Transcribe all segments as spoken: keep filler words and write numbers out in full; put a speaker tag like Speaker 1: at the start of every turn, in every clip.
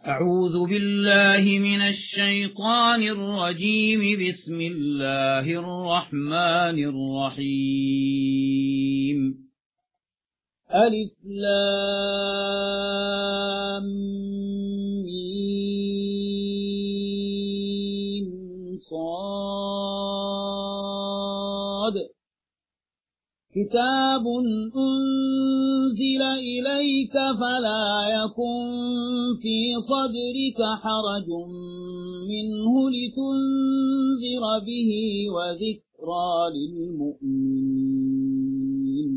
Speaker 1: أعوذ بالله من الشيطان الرجيم. بسم الله الرحمن الرحيم. ألف لام ميم صاد. كتاب أنزل إليك فلا يكن في صدرك حرج منه لتنذر به وذكرى للمؤمنين.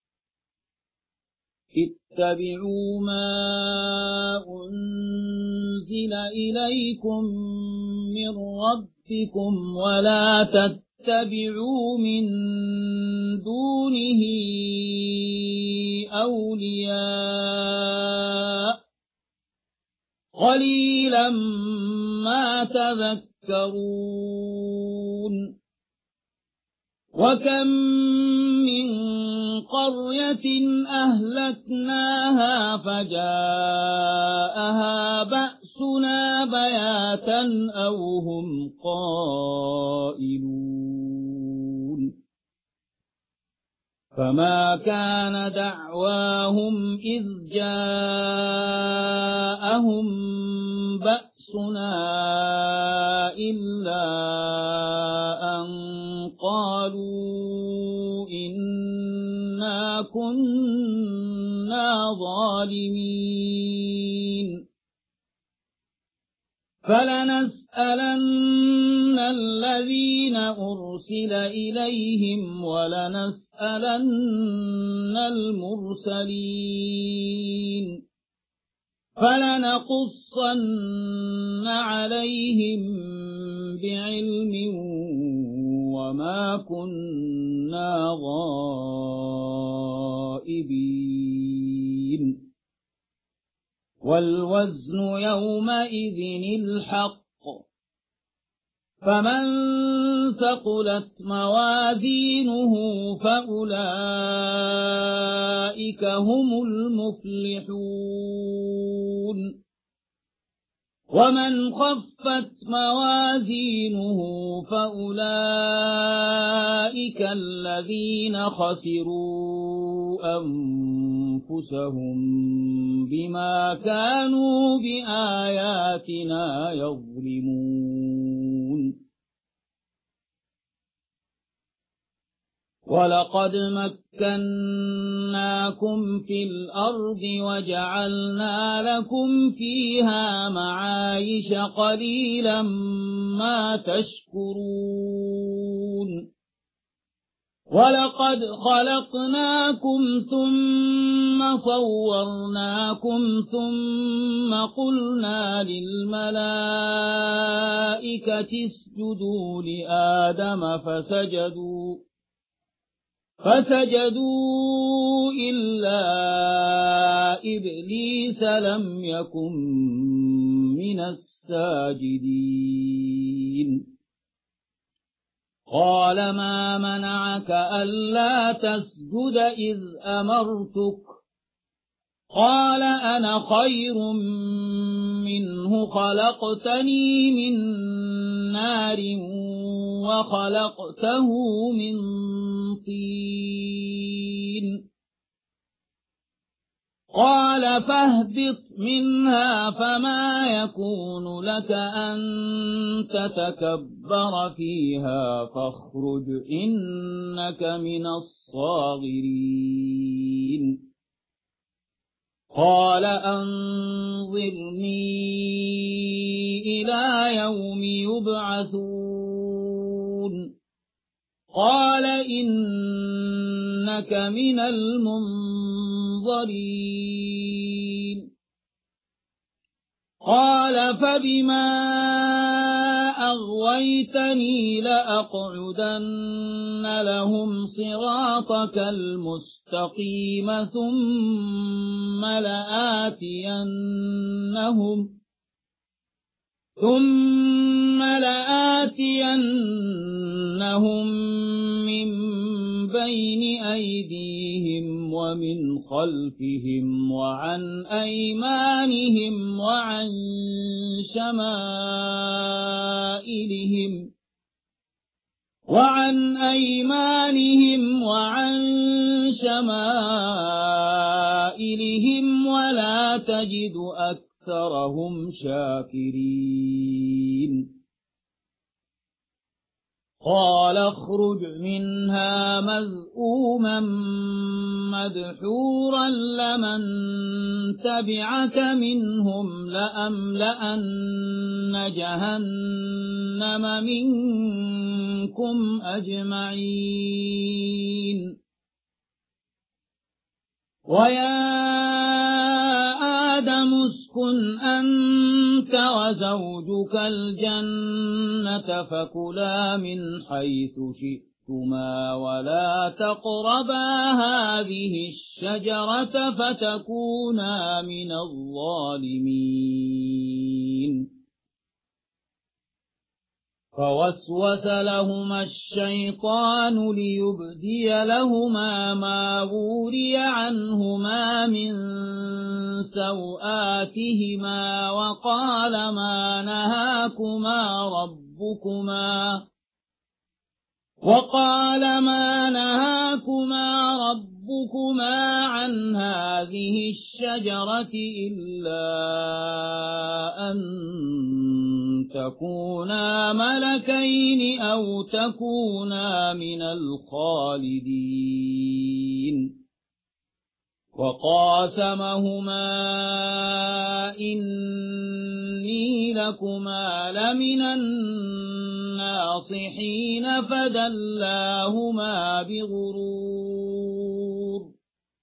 Speaker 1: اتبعوا ما أنزل إليكم من ربكم ولا تتبعوا من دونه أولياء قليلا ما تذكرون. وكم من قرية أهلكناها فجاءها بأسنا بياتا أو هم قائلون. فما كان دعواهم إذ جاءهم بأسنا إلا أن قالوا إنا كنا ظالمين. فلنسألن الذين أرسل إليهم ولنسألن المرسلين فلنقصن عليهم بعلم وما كنا غائبين. والوزن يومئذ الحق. فمن ثقلت موازينه فأولئك هم المفلحون. ومن خفت موازينه فأولئك الذين خسروا أنفسهم بما كانوا بآياتنا يظلمون. ولقد مكناكم في الأرض وجعلنا لكم فيها معايش قليلا ما تشكرون. ولقد خلقناكم ثم صورناكم ثم قلنا للملائكة اسجدوا لآدم فسجدوا فسجدوا إلا إبليس لم يكن من الساجدين. قال ما منعك ألا تسجد إذ أمرتك؟ قال أنا خير منه خلقتني من نار وخلقته من طين. قال فاهبط منها فما يكون لك أن تتكبر فيها فاخرج إنك من الصاغرين. قال أنظرني إلى يوم يبعثون. قال إنك من المنظرين. قال فبما أغويتني لأقعدن لهم صراطك المستقيم ثم لآتينهم ثم لآتينهم من بين أيديهم ومن خلفهم وعن أيمانهم وعن شمائلهم وعن أيمانهم وعن شمائلهم ولا تجد أكثرهم شاكرين قال اخرج منها مذءوما مدحورا لمن تبعك منهم لأملأن جهنم منكم أجمعين ويا آدم اسكن أنت وزوجك الجنة فكلا من حيث شئتما ولا تقربا هذه الشجرة فتكونا من الظالمين فوسوس لهما الشيطان ليبدي لهما ما وري عنهما من سوآتهما وقال ما نهاكما ربكما وقال ما نهاكما ربكما عن هذه الشجرة إلا أن تكونا ملكين أو تكونا من الخالدين وقاسمهما إني لكما لمن الناصحين فدلاهما بغرور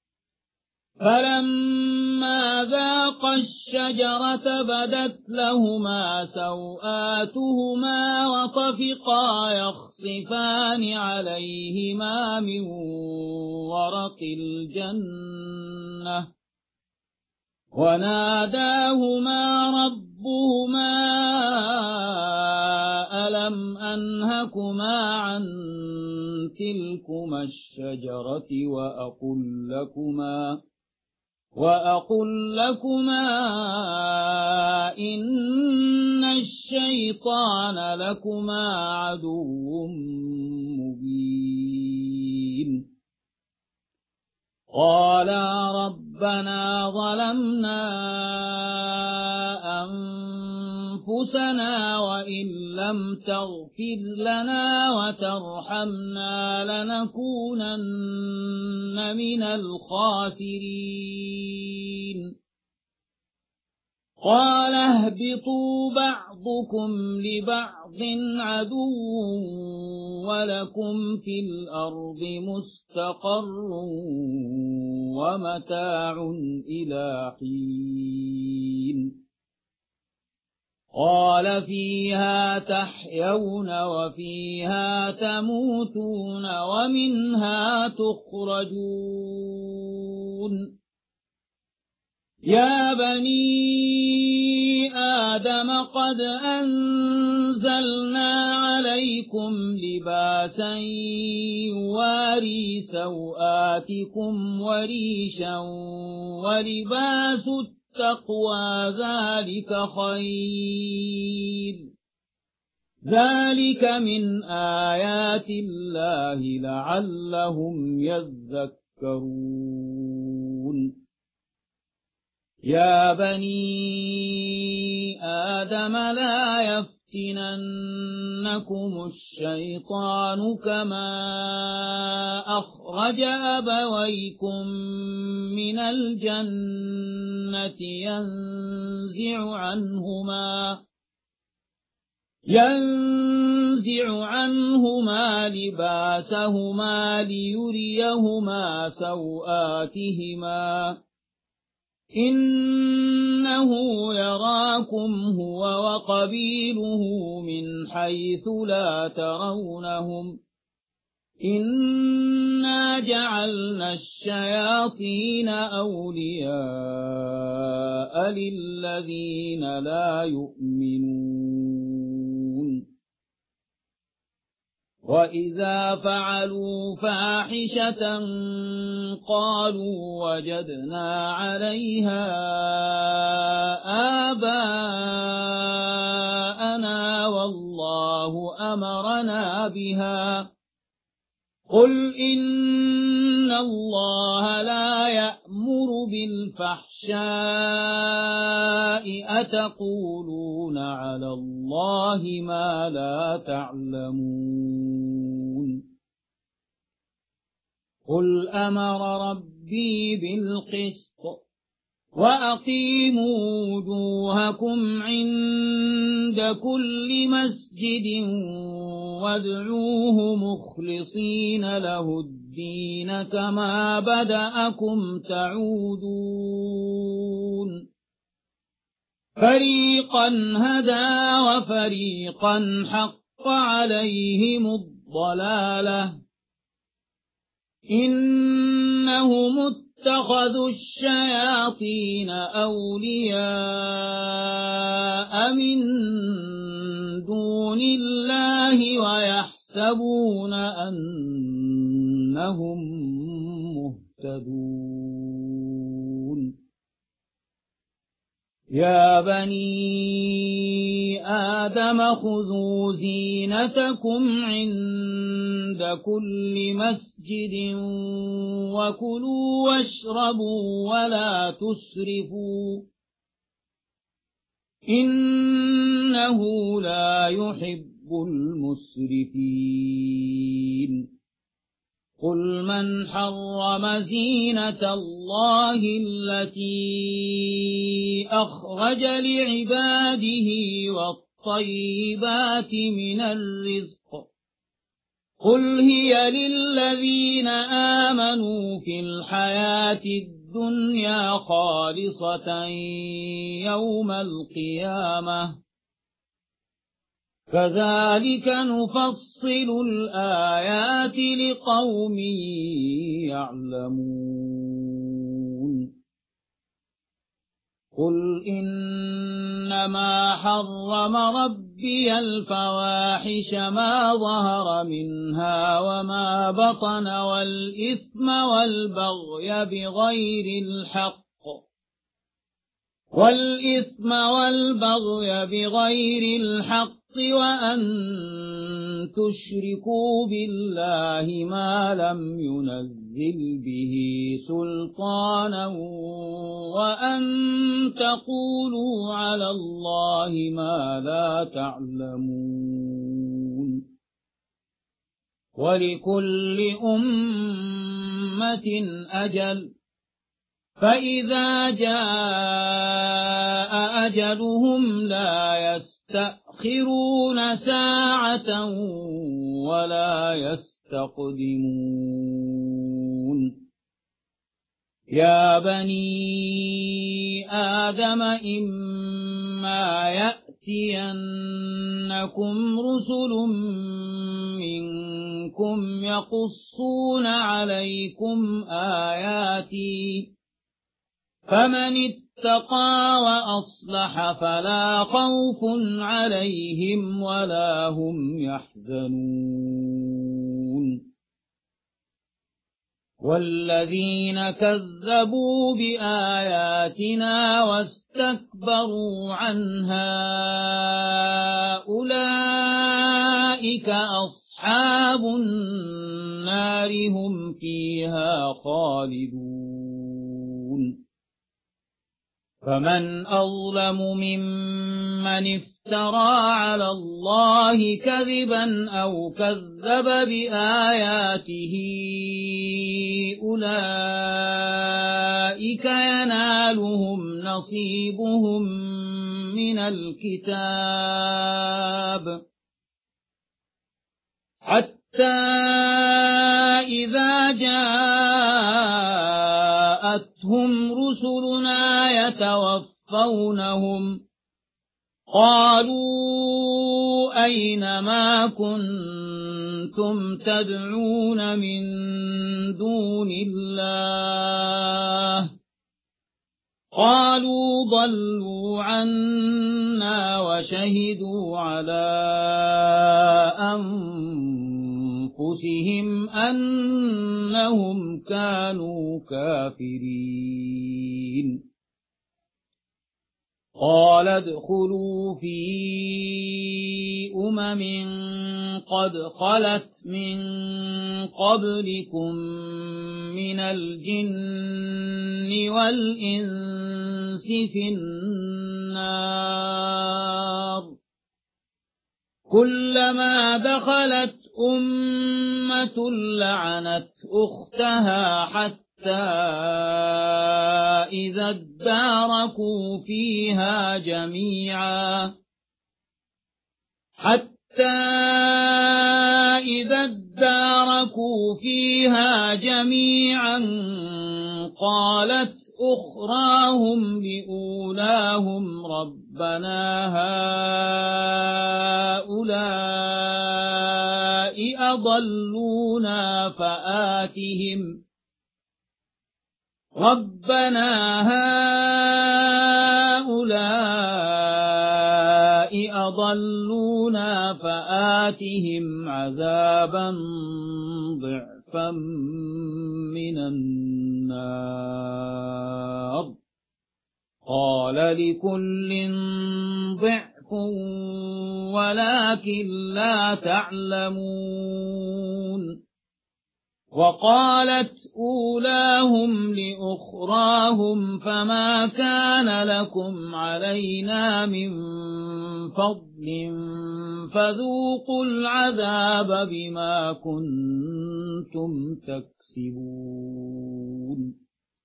Speaker 1: فلما ذاقا الشجرة بدت لهما سوآتهما وطفقا يخصفان عليهما من ورق الجنة وناداهما ربهما ألم أنهكما عن تلكما الشجرة وأقل لكما وأقل لكما إن الشيطان لكما عدو مبين قالا ربنا ظلمنا أنفسنا وإن لم تغفر لنا وترحمنا لنكونن من الخاسرين قال اهبطوا بعضكم لبعض عدو ولكم في الأرض مستقر ومتاع إلى حين قال فيها تحيون وفيها تموتون ومنها تخرجون يا بني آدم قد أنزلنا عليكم لباسا يواري سوآتكم وريشا ولباس التقوى ذلك خير ذلك من آيات الله لعلهم يذكرون يا بني آدم لا يفتننكم الشيطان كما أخرج أبويكم من الجنة ينزع عنهما ينزع عنهما لباسهما ليريهما سوآتهما إنه يراكم هو وقبيله من حيث لا ترونهم إنا جعلنا الشياطين أولياء للذين لا يؤمنون وإذا فعلوا فاحشة قالوا وجدنا عليها آباءنا والله أمرنا بها قل إن الله لا يأمر بالفحشاء أتقولون على الله ما لا تعلمون قل أمر ربي بالقسط وأقيموا وجوهكم عند كل مسجد وادعوه مخلصين له الدين كما بدأكم تعودون فريقا هدى وفريقا حق عليهم الضلالة إنهم اتخذوا الشياطين أولياء من دون الله ويحسبون أنهم مهتدون يا بني آدم خذوا زينتكم عند كل مسجد وكلوا واشربوا ولا تسرفوا إنه لا يحب المسرفين قل من حرم زينة الله التي أخرج لعباده والطيبات من الرزق قل هي للذين آمنوا في الحياة الدنيا خالصة يوم القيامة كذلك نفصل الآيات لقوم يعلمون قل إنما حرم ربي الفواحش ما ظهر منها وما بطن والإثم والبغي بغير الحق والإثم والبغي بغير الحق وأن تشركوا بالله ما لم ينزل به سلطانا وأن تقولوا على الله ما لا تعلمون ولكل أمة أجل فإذا جاء أجلهم لا يستأخرون ساعة ولا يستقدمون يا بني آدم إما يأتينكم رسل منكم يقصون عليكم آياتي فمن اتقى وأصلح فلا خوف عليهم ولا هم يحزنون والذين كذبوا بآياتنا واستكبروا عنها أولئك أصحاب النار هم فيها خالدون فمن أظلم ممن افترى على الله كذبا أو كذب بآياته أولئك ينالهم نصيبهم من الكتاب حتى إذا جاءتهم رسلنا يتوفونهم قالوا أين ما كنتم تدعون من دون الله قالوا ضلوا عنا وشهدوا على أنفسهم أنهم كانوا كافرين قال ادخلوا في أمم قد خلت من قبلكم من الجن والإنس في النار كلما دخلت أمة لعنت أختها حتى إذا اداركوا فيها جميعا حتى إذا اداركوا فيها جميعا قالت أخراهم لأولاهم ربنا هؤلاء أضلونا فآتهم ربنا هؤلاء أضلونا فآتهم عذابا ضعفا من النار قال لكل ضعف ولكن لا تعلمون وقالت أولاهم لأخراهم فما كان لكم علينا من فضل فذوقوا العذاب بما كنتم تكسبون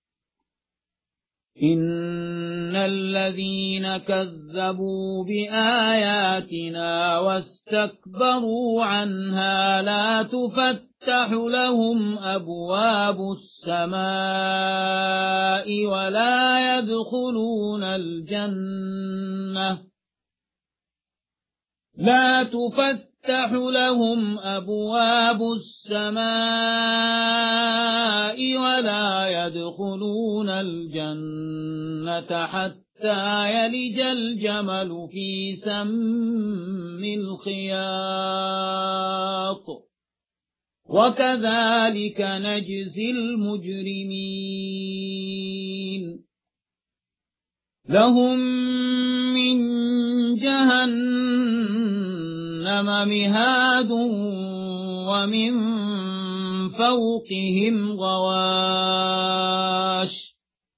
Speaker 1: إن الذين كذبوا بآياتنا واستكبروا عنها لا تفتح لهم أبواب السماء ولا يدخلون الجنة لا تفتح لهم أبواب السماء ولا يدخلون الجنة حتى يلج الجمل في سم الخياط وكذلك نجزي المجرمين لهم من جهنم مهاد ومن فوقهم غواش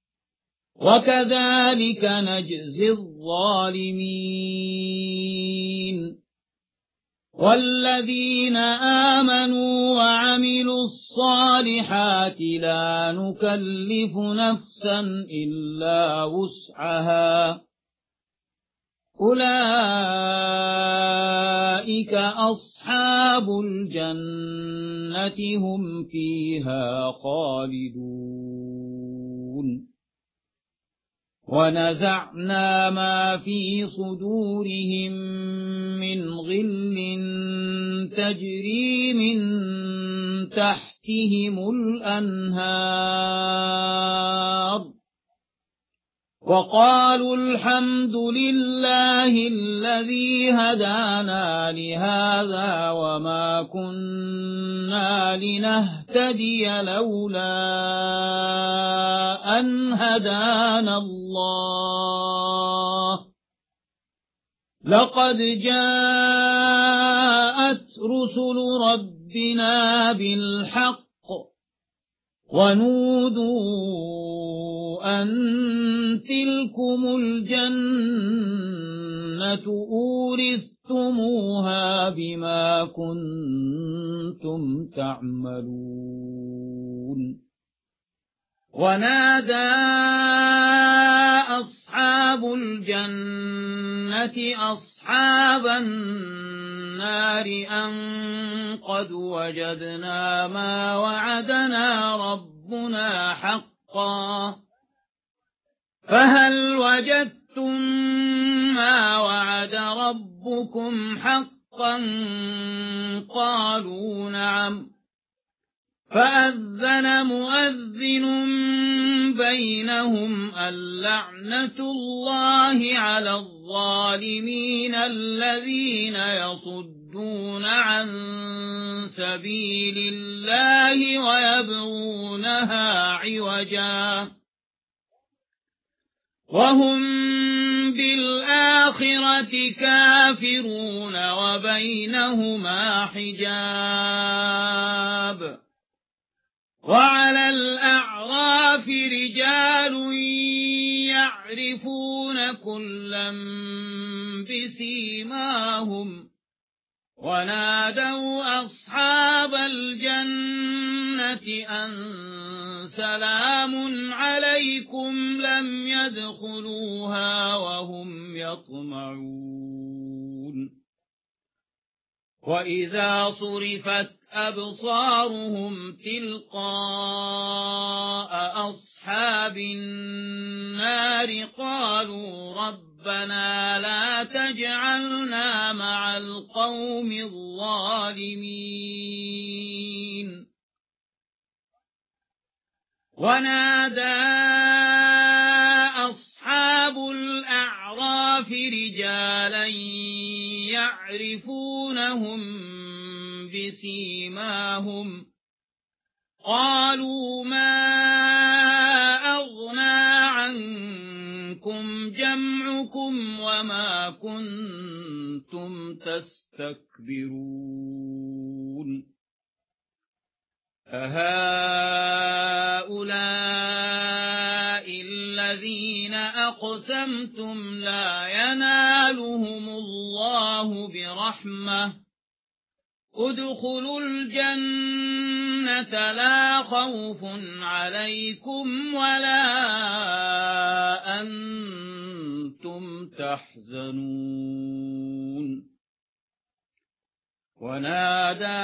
Speaker 1: وكذلك نجزي الظالمين والذين آمنوا وعملوا الصالحات لا نكلف نفسا إلا وسعها أولئك أصحاب الجنة هم فيها خالدون ونزعنا ما في صدورهم من غل تجري من تحتهم الأنهار وقالوا الحمد لله الذي هدانا لهذا وما كنا لنهتدي لولا أن هدانا الله لقد جاءت رسل ربنا بالحق ونودوا أن تلكم الجنة أورثتموها بما كنتم تعملون ونادى أصحاب الجنة أصحاب النار أن قد وجدنا ما وعدنا ربنا حقا فهل وجدتم ما وعد ربكم حقا قالوا نعم فأذن مؤذن بينهم اللعنة الله على الظالمين الذين يصدون ويصدون عن سبيل الله ويبغونها عوجا وهم بالآخرة كافرون وبينهما حجاب وعلى الأعراف رجال يعرفون كلا بسيماهم ونادوا أصحاب الجنة أن سلام عليكم لم يدخلوها وهم يطمعون وإذا صرفت أبصارهم تلقاء أصحاب النار قالوا ربنا لا تجعلنا مع القوم الظالمين ونادى أصحاب الأعراف رجالا يعرفونهم بسيماهم قالوا ما أغنى عنكم جمعكم وما كنتم تستكبرون أهؤلاء الذين أقسمتم لا ينالهم الله برحمة ادخلوا الجنة لا خوف عليكم ولا أنتم تحزنون ونادى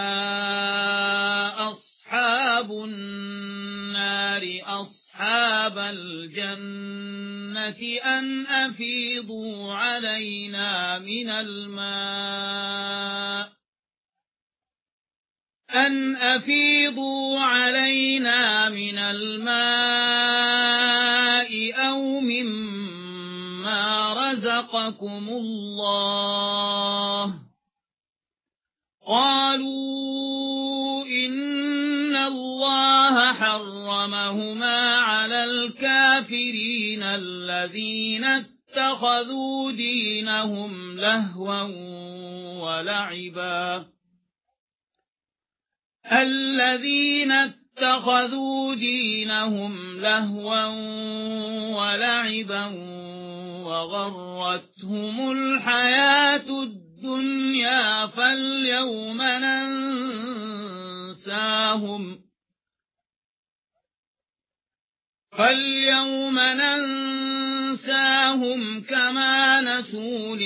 Speaker 1: أصحاب النار أصحاب الجنة أن أفيضوا علينا من الماء أن أفيضوا علينا من الماء أو مما رزقكم الله قالوا إن الله حرمهما على الكافرين الذين اتخذوا دينهم لهوا ولعبا الذين اتخذوا دينهم لهوا ولعبا وغرتهم الحياة الدنيا فاليوم ننساهم فاليوم ننساهم كما نسوا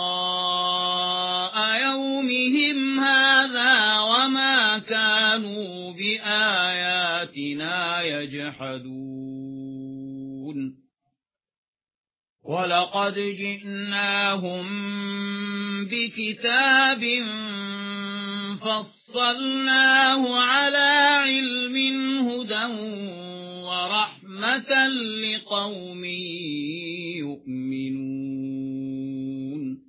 Speaker 1: لقاء يومهم هذا وما كانوا بآياتنا يجحدون ولقد جئناهم بكتاب فصلناه على علم هدى ورحمة لقوم يؤمنون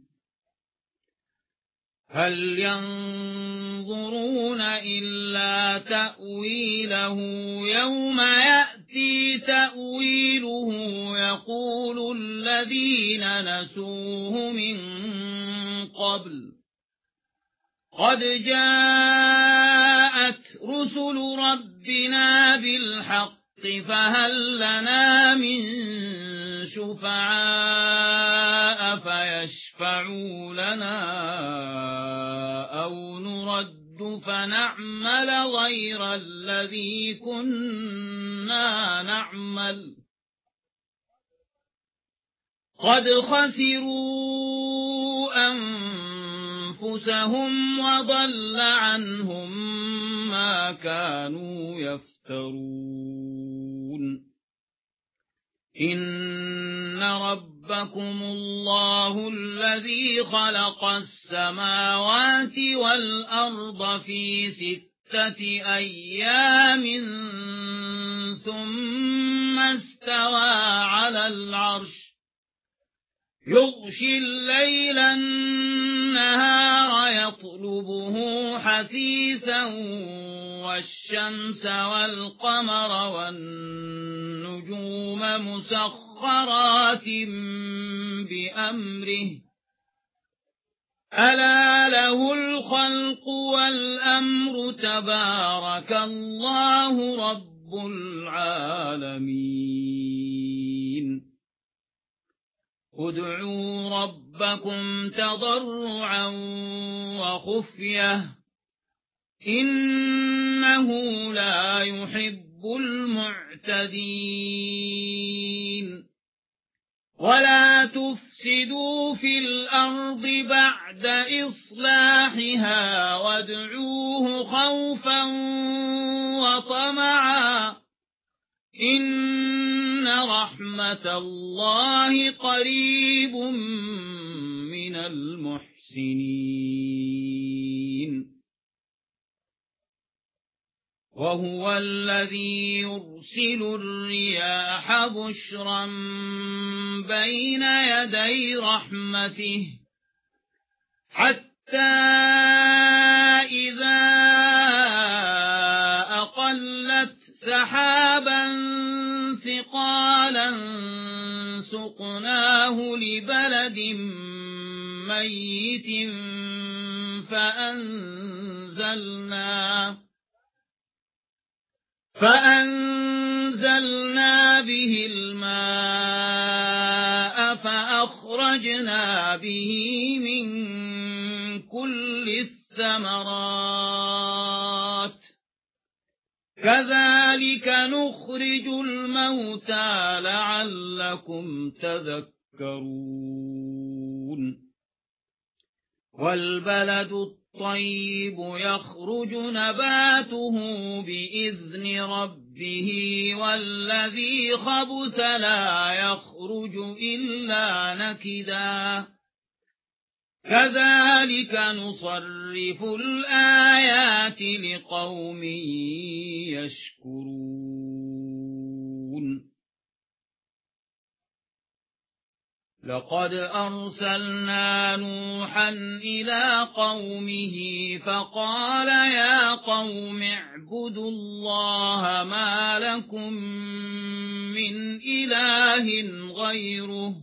Speaker 1: هل ينظرون إلا تأويله يوم يأتي تأويله يقول الذين نسوه من قبل قد جاءت رسل ربنا بالحق فهل لنا من شفعاء فيشفعوا لنا أو نرد فنعمل غير الذي كنا نعمل قد خسروا أنفسهم وضل عنهم ما كانوا يفترون إن ربكم الله الذي خلق السماوات والأرض في ستة أيام ثم استوى على العرش يغشي الليل النهار يطلبه حثيثا والشمس والقمر والنجوم مسخرات بأمره ألا له الخلق والأمر تبارك الله رب العالمين ادعوا ربكم تضرعا وخفية إنه لا يحب المعتدين ولا تفسدوا في الأرض بعد إصلاحها وادعوه خوفا وطمعا إن رحمة الله قريب من المحسنين وهو الذي يرسل الرياح بشرا بين يدي رحمته حتى إذا أقلت سحابا ثقالا سقناه لبلد ميت فأنزلنا فأنزلنا به الماء فأخرجنا به من كل الثمرات كذلك نخرج الموتى لعلكم تذكرون والبلد الطيب يخرج نباته بإذن ربه والذي خبث لا يخرج إلا نكدا كذلك نصرف الآيات لقوم يشكرون لقد أرسلنا نوحا إلى قومه فقال يا قوم اعبدوا الله ما لكم من إله غيره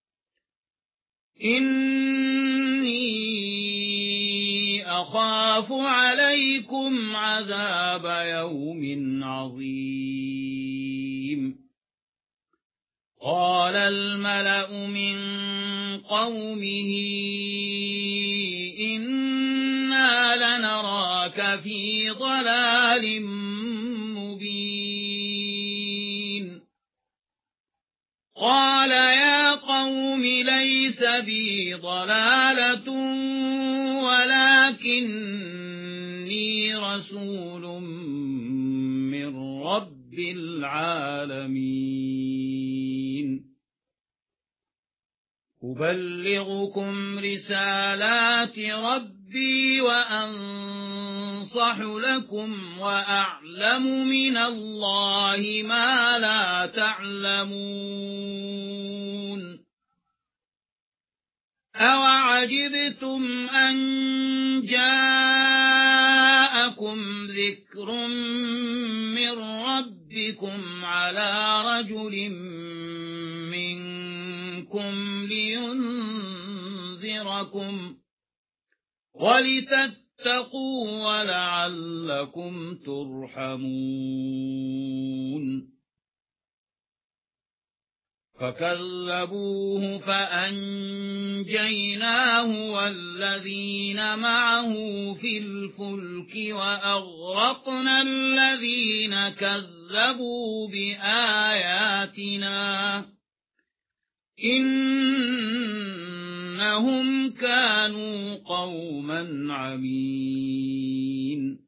Speaker 1: إني أخاف عليكم عذاب يوم عظيم قال الملأ من قومه إنا لنراك في ضلال مبين قال يا قوم ليس بي ضلالة ولكني رسول من رب العالمين أبلغكم رسالات ربي وأنصح لكم وأعلم من الله ما لا تعلمون أوعجبتم أن جاءكم ذكر من ربكم على رجل منكم لينذركم ولتتقوا ولعلكم ترحمون فكذبوه فأنجيناه والذين معه في الفلك وأغرقنا الذين كذبوا بآياتنا إنهم كانوا قوما عمين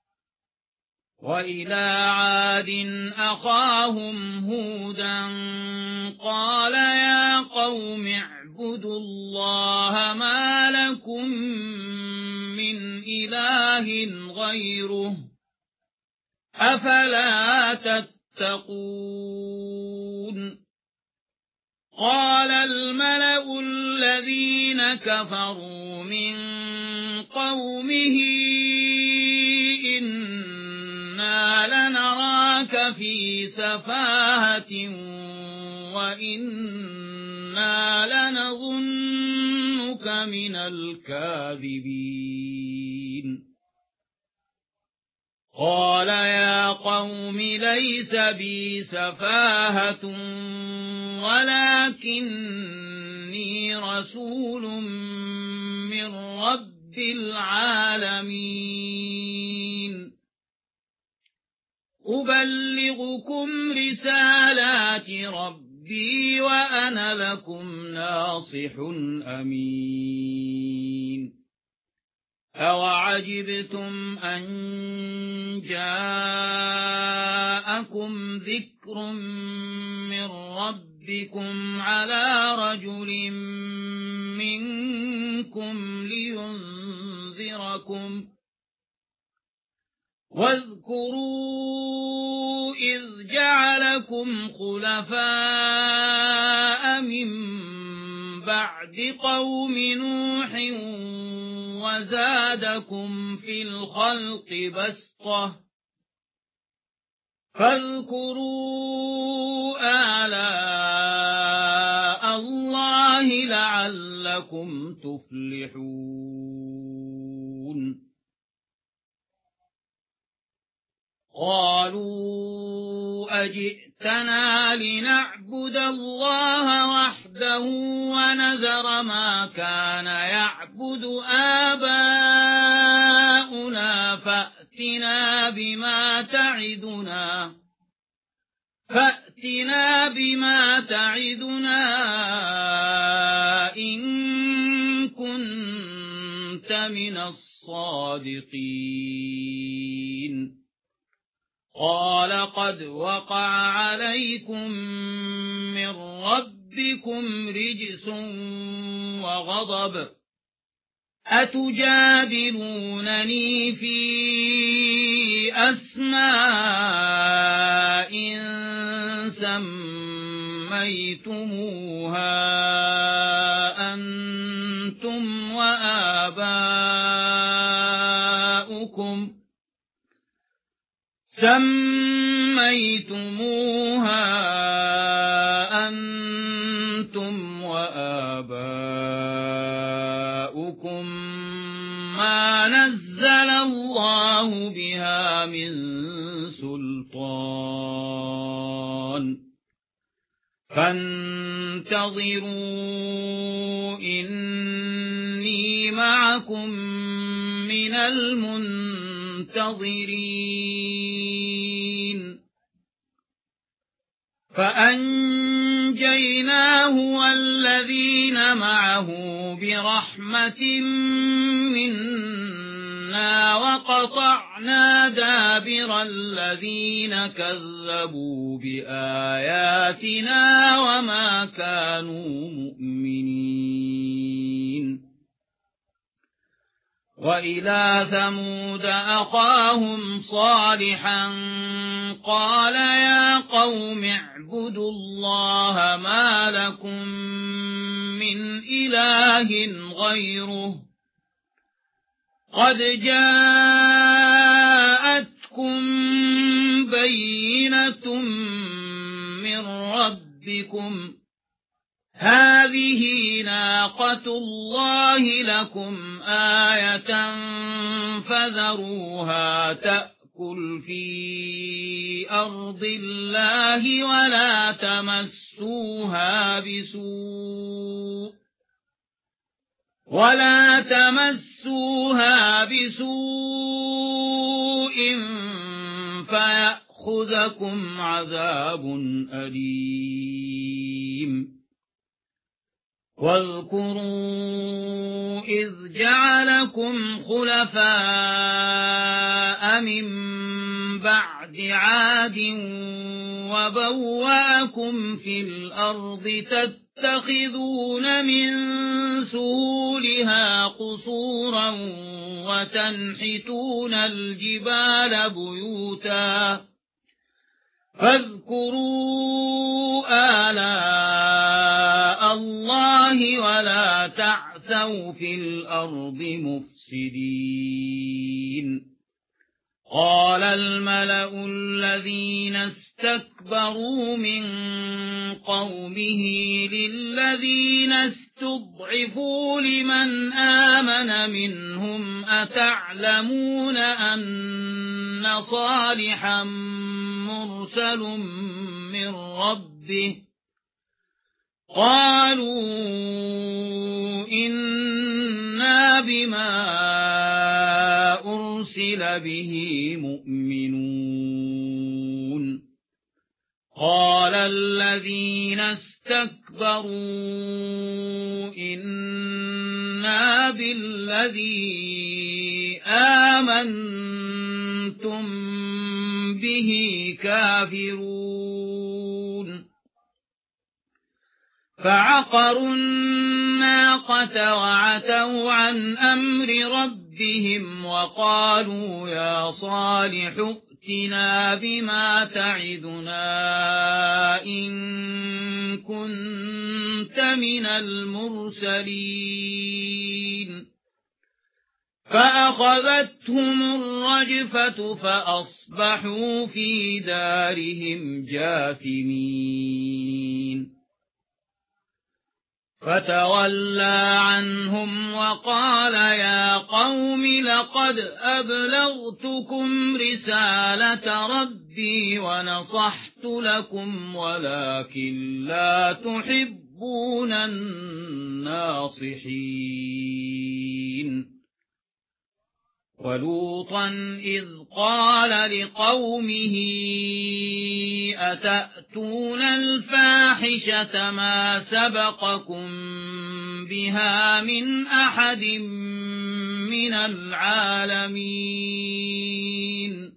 Speaker 1: وإلى عاد أخاهم هودا قال يا قوم اعبدوا الله ما لكم من إله غيره أفلا تتقون قال الملأ الذين كفروا من قومه إنا لنراك في سفاهة وإنا لنظنك من الكاذبين قال يا قوم ليس بي سفاهة ولكني رسول من رب العالمين أبلغكم رسالات ربي وأنا لكم ناصح أمين أوعجبتم أن جاءكم ذكر من ربكم على رجل منكم لينذركم واذكروا إذ جعلكم خلفاء من بعد قوم نوح وزادكم في الخلق بسطة فاذكروا آلاء الله لعلكم تفلحون قالوا أجئتنا لنعبد الله وحده ونذر ما كان يعبد آباؤنا فأتنا بما تعدنا فأتنا بما تعدنا إن كنت من الصادقين قال قد وقع عليكم من ربكم رجس وغضب أتجادلونني في أسماء سميتموها أنتم وآباؤكم سميتموها أنتم وآباؤكم ما نزل الله بها من سلطان فانتظروا إني معكم من المنتظرين فأنجيناه والذين معه برحمة منا وقطعنا دابر الذين كذبوا بآياتنا وما كانوا مؤمنين وإلى ثمود أخاهم صالحا قال يا قوم اعبدوا الله ما لكم من إله غيره قد جاءتكم بينة من ربكم هذه ناقة الله لكم آية فذروها تأكل في أرض الله ولا تمسوها بسوء ولا تمسوها بسوء فيأخذكم عذاب أليم واذكروا إذ جعلكم خلفاء من بعد عاد وبوأكم في الأرض تتخذون من سهولها قصورا وتنحتون الجبال بيوتا فاذكروا آلاء الله ولا ولا تعثوا في الأرض مفسدين قال الملأ الذين استكبروا من قومه للذين استضعفوا لمن آمن منهم أتعلمون أن صالحا مرسل من ربه قالوا إنا بما أرسل به مؤمنون قال الذين استكبروا إنا بالذي آمنتم به كافرون فعقروا الناقة وعتوا عن أمر ربهم وقالوا يا صالح ائتنا بما تعدنا إن كنت من المرسلين فأخذتهم الرجفة فأصبحوا في دارهم جاثمين فتولى عنهم وقال يا قوم لقد أبلغتكم رسالة ربي ونصحت لكم ولكن لا تحبون الناصحين ولوطا إذ قال لقومه أتأتون الفاحشة ما سبقكم بها من أحد من العالمين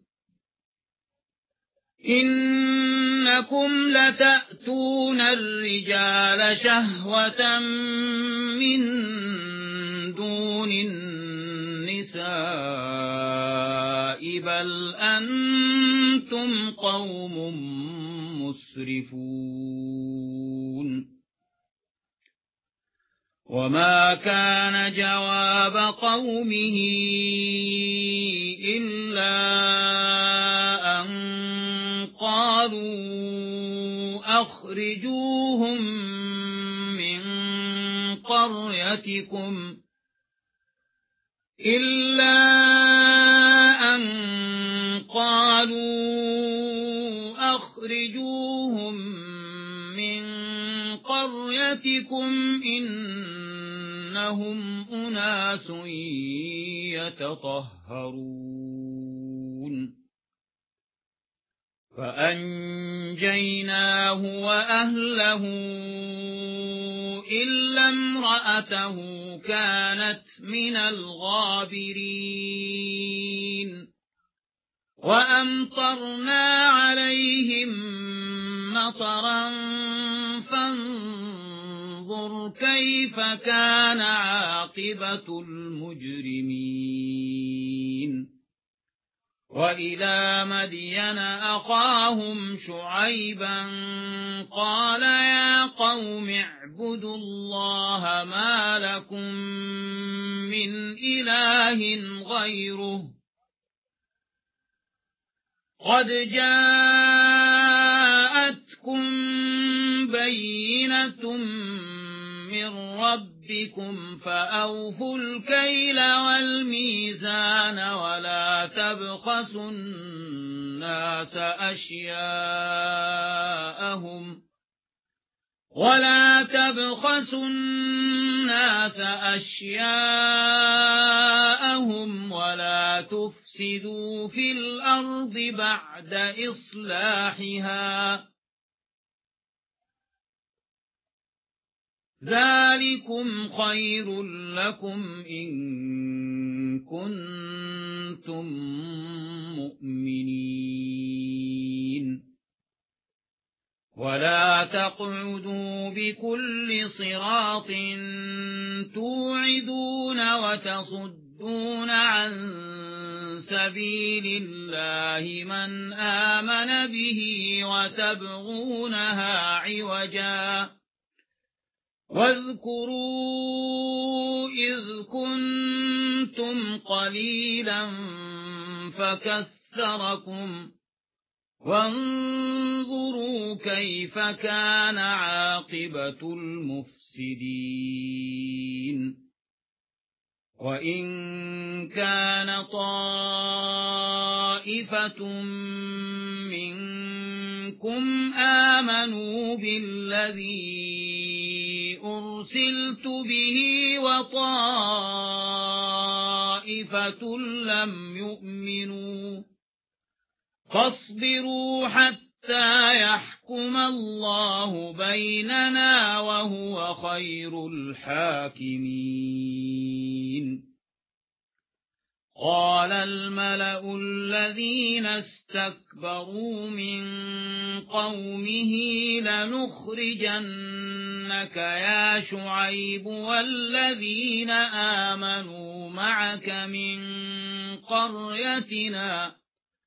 Speaker 1: إنكم لتأتون الرجال شهوة من دون النساء بل أنتم قوم مسرفون وما كان جواب قومه إلا أن قالوا أخرجوهم من قريتكم إلا أن قالوا أخرجوهم من قريتكم إنهم أناس يتطهرون فأنجيناه وأهله إلا امرأته كانت من الغابرين وأمطرنا عليهم مطرا فانظر كيف كان عاقبة المجرمين وإلى مدين أخاهم شعيبا قال يا قوم اعبدوا الله ما لكم من إله غيره قد جاءتكم بينة من ربكم فأوفوا الكيل والميزان ولا تبخسوا الناس أشياءهم ولا تبخسوا الناس أشياءهم ولا تفسدوا في الأرض بعد إصلاحها ذلكم خير لكم إن كنتم مؤمنين ولا تقعدوا بكل صراط توعدون وتصدون عن سبيل الله من آمن به وتبغونها عوجا واذكروا إذ كنتم قليلا فكثركم وانظروا كيف كان عاقبة المفسدين وإن كان طائفة منكم آمنوا بالذي أرسلت به وطائفة لم يؤمنوا فاصبروا حتى يحكم الله بيننا وهو خير الحاكمين قال الملأ الذين استكبروا من قومه لنخرجنك يا شعيب والذين آمنوا معك من قريتنا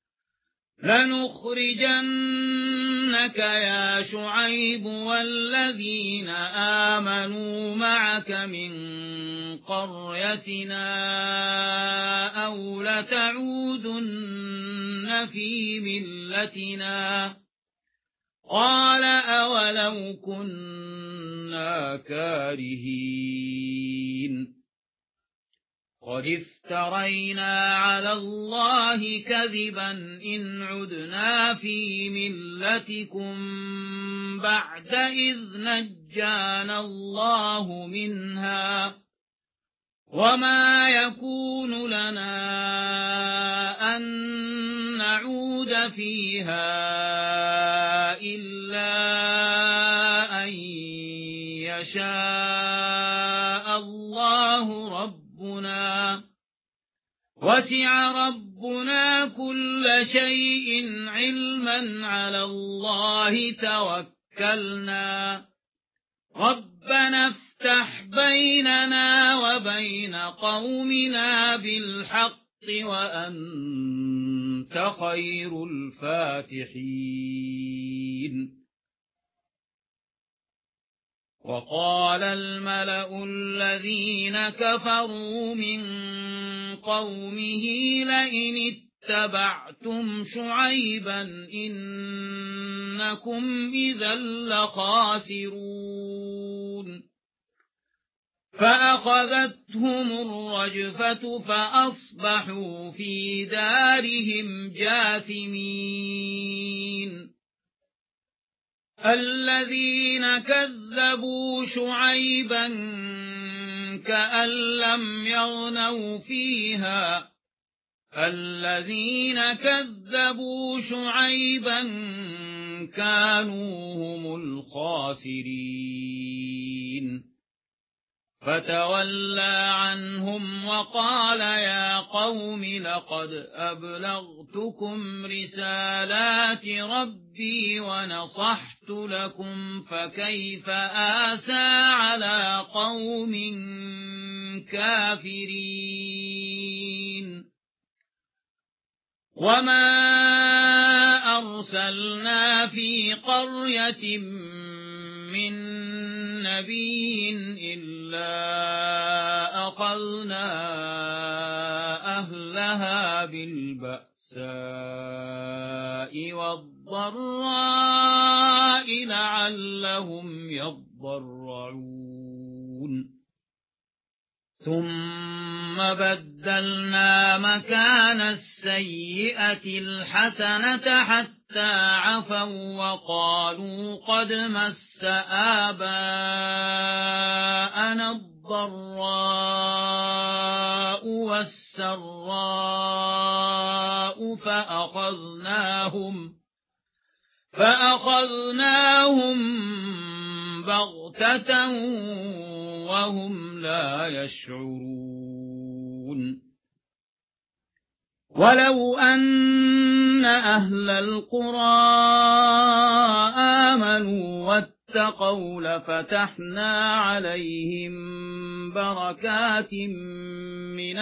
Speaker 1: لنخرجنك يا شعيب والذين آمنوا معك من قريتنا أو لتعودن في ملتنا قال أولو كنا كارهين قد افترينا على الله كذبا إن عدنا في ملتكم بعد إذ نجانا الله منها وما يكون لنا أن نعود فيها إلا أن يشاء الله ربنا وسع ربنا كل شيء علما على الله توكلنا ربنا افتح بيننا وبين قومنا بالحق وأنت خير الفاتحين وقال الملأ الذين كفروا من قومه لئن اتبعتم شعيبا إنكم إذا لخاسرون فأخذتهم الرجفة فأصبحوا في دارهم جاثمين الذين كذبوا شعيبا كأن لم يغنوا فيها الذين كذبوا شعيبا كانوا هم الخاسرين فتولى عنهم وقال يا قوم لقد أبلغتكم رسالات ربي ونصحت لكم فكيف آسى على قوم كافرين وما أرسلنا في قرية من نبي إلا أخذنا أهلها بالبأساء والضراء لعلهم يضرعون ثم بدلنا مكان السيئة الحسنة حتى عفوا وقالوا قد مس آباءنا الضراء والسراء فأخذناهم فأخذناهم بغتة وهم لا يشعرون ولو أن أهل القرى آمنوا واتقوا لفتحنا عليهم بركات من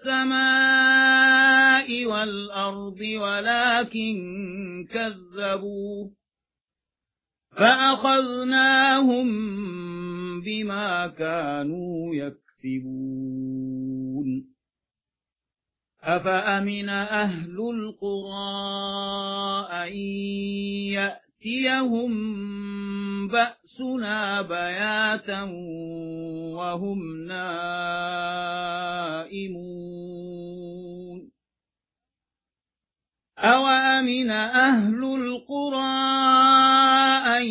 Speaker 1: السماء والأرض ولكن كذبوا فأخذناهم بما كانوا يكسبون أفأمن أهل القرى أن يأتيهم بأسنا بياتا وهم نائمون أوأمن أهل القرى أن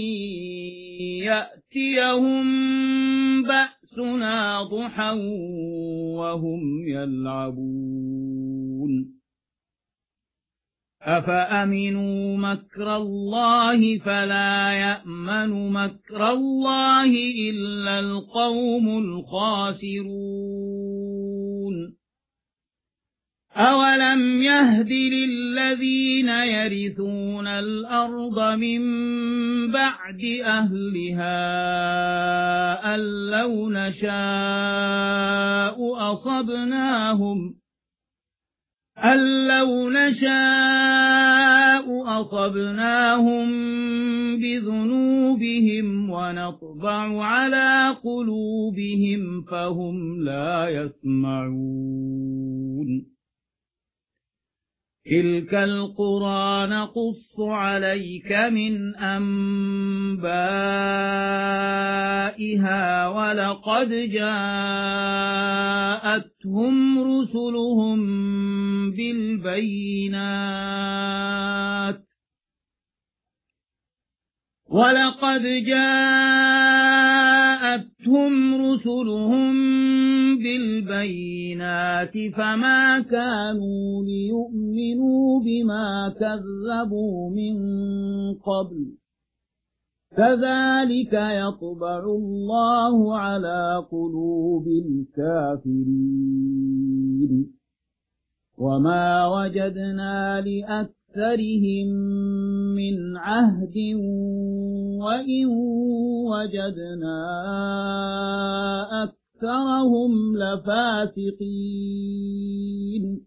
Speaker 1: يأتيهم بأسنا ضحى وهم يلعبون أفأمنوا مكر الله فلا يأمن مكر الله إلا القوم الخاسرون أولم يهد للذين يرثون الأرض من بعد أهلها أن لو نشاء أصبناهم أن لو نشاء أصبناهم بذنوبهم ونطبع على قلوبهم فهم لا يسمعون تلك القرى نقص عليك من أنبائها ولقد جاءتهم رسلهم بالبينات ولقد جاءتهم رسلهم بالبينات فما كانوا ليؤمنوا بما كذبوا من قبل كذلك يطبع الله على قلوب الكافرين وما وجدنا لأكثرهم من عهد وإن وجدنا أكثرهم لفاسقين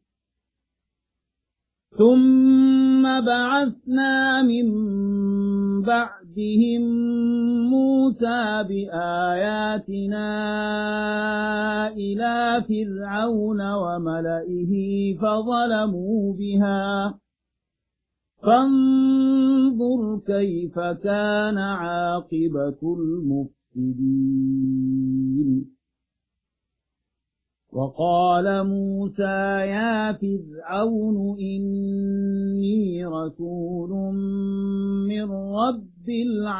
Speaker 1: ثم بعثنا من بعدهم موسى بآياتنا إلى فرعون وملئه فظلموا بها فانظر كيف كان عاقبة المفسدين وقال موسى يا فرعون إني رسول من رب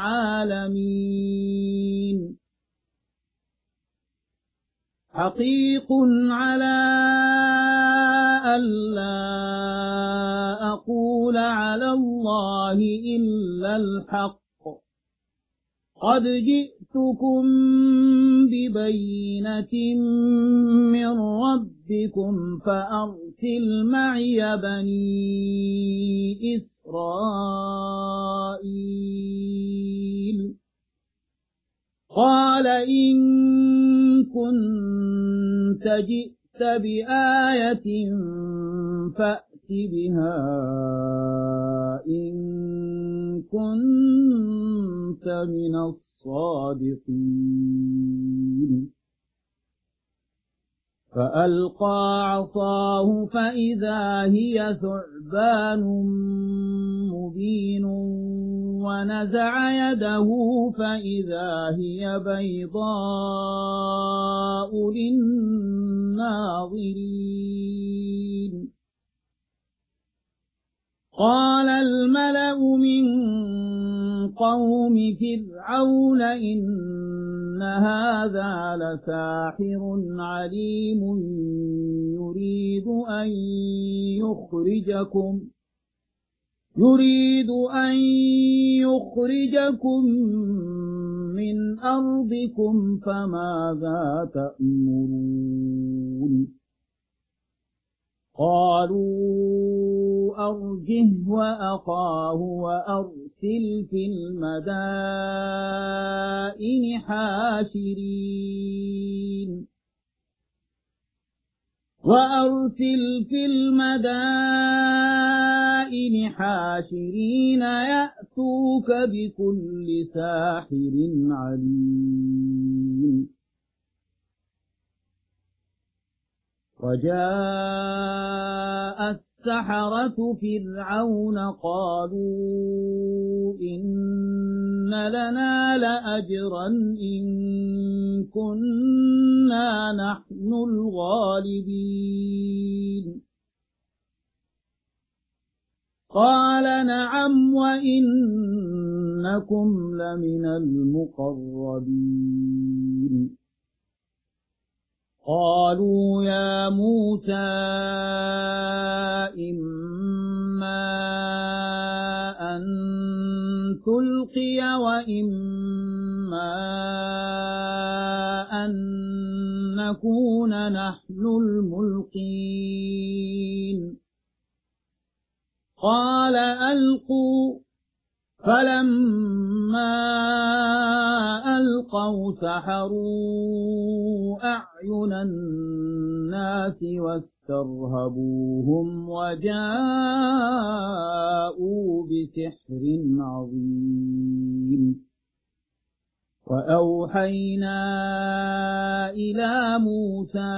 Speaker 1: العالمين حقيق على ألا أقول على الله إلا الحق قد جئتكم ببينة من ربكم فأرسل معي بني إسرائيل قال إن كنت جئت بآية فأت بها إن كنت من الصادقين فألقى عصاه فإذا هي ثعبان مبين ونزع يده فإذا هي بيضاء للناظرين قال الملأ من قوم فرعون إن هذا لساحر عليم يريد أن يخرجكم يريد أن يخرجكم من أرضكم فماذا تأمرون قالوا أرجه وأخاه وأرسل في المدائن حاشرين وأرسل في المدائن حاشرين يأتوك بكل ساحر عليم وجاء السحرة فرعون قالوا إن لنا لأجرا إن كنا نحن الغالبين قال نعم وإنكم لمن المقربين قالوا يا موسى إما أن تلقي وإما أن نكون نحن الملقين قال ألقوا فلما ألقوا سحروا أعين الناس واسترهبوهم وجاءوا بسحر عظيم وأوحينا إلى موسى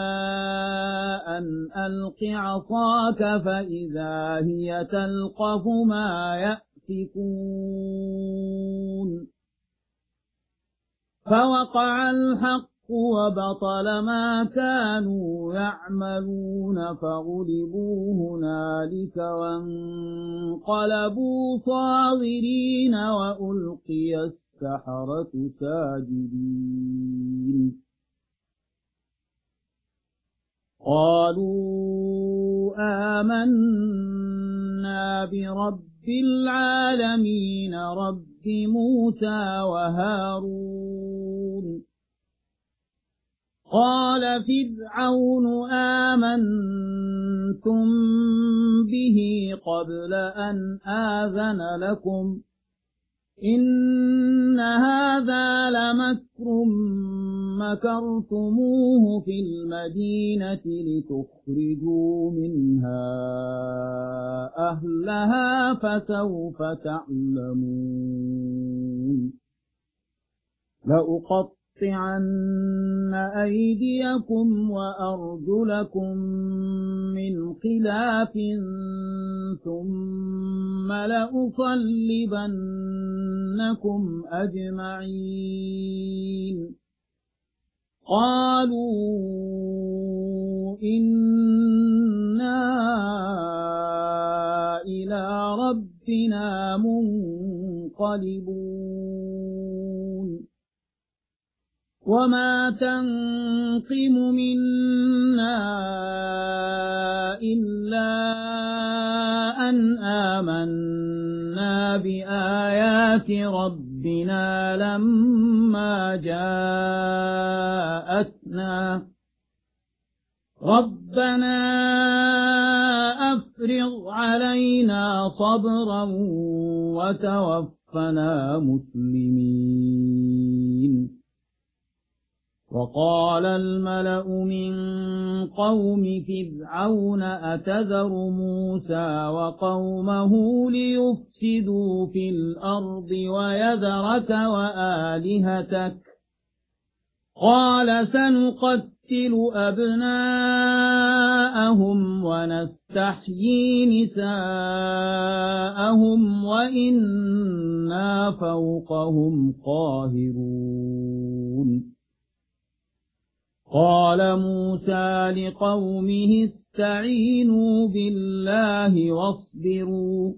Speaker 1: أن ألق عصاك فإذا هي تلقف ما يأفكون فوقع الحق وبطل ما كانوا يعملون فغلبوا هنالك وانقلبوا صاغرين وألقي السحرة ساجدين قالوا آمنا برب العالمين رب موسى وهارون قال فرعون آمنتم به قبل أن آذن لكم إن هذا لمكر مكرتموه في المدينة لتخرجوا منها أهلها فسوف تعلمون لأقطعن أيديكم وأرجلكم من خلاف ثم لأصلبنكم أجمعين قالوا إنا إلى ربنا منقلبون وما تنقم منا إلا أن آمنا بآيات ربنا لما جاءتنا ربنا أفرغ علينا صبرا وتوفنا مسلمين وقال الملأ من قوم فرعون أتذر موسى وقومه ليفسدوا في الأرض ويذرك وآلهتك قال سنقتل أبناءهم ونستحيي نساءهم وإنا فوقهم قاهرون قال موسى لقومه استعينوا بالله واصبروا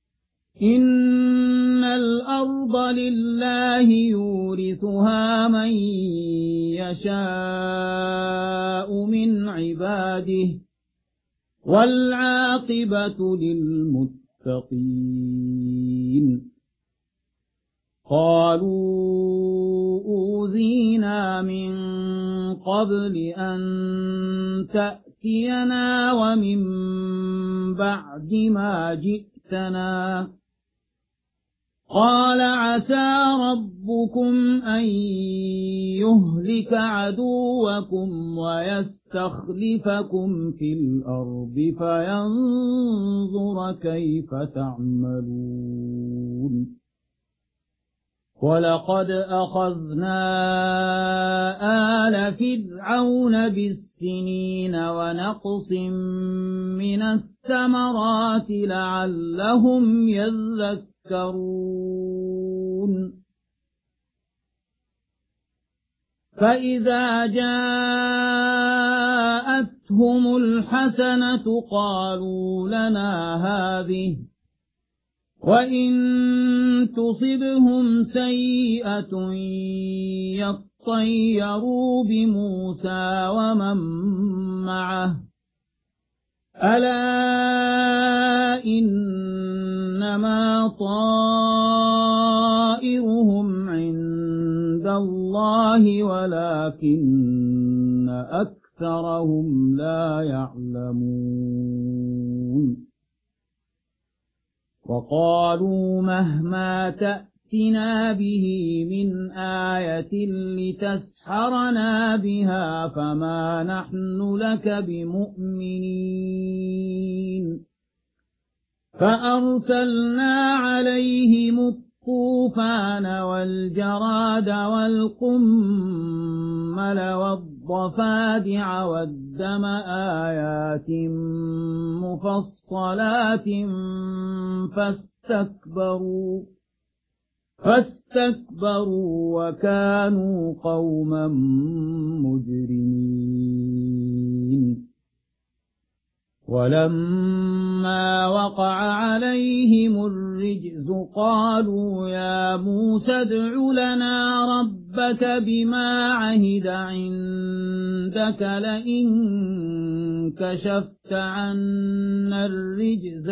Speaker 1: إن الأرض لله يورثها من يشاء من عباده والعاقبة للمتقين قالوا أوذينا من قبل أن تأتينا ومن بعد ما جئتنا قال عسى ربكم أن يهلك عدوكم ويستخلفكم في الأرض فينظر كيف تعملون ولقد أخذنا آل فرعون بالسنين ونقص من الثمرات لعلهم يذكرون فإذا جاءتهم الحسنة قالوا لنا هذه وإن تصبهم سيئة يطيروا بموسى ومن معه ألا إنما طائرهم عند الله ولكن أكثرهم لا يعلمون وقالوا مهما تأتنا به من آية لتسحرنا بها فما نحن لك بمؤمنين فأرسلنا عليهم الطوفان والجراد والقمل والضفادع والدم آيات مفصلات فاستكبروا فاستكبروا وكانوا قوما مجرمين ولما وقع عليهم الرجز قالوا يا موسى ادع لنا ربك بما عهد عندك لئن كشفت عنا الرجز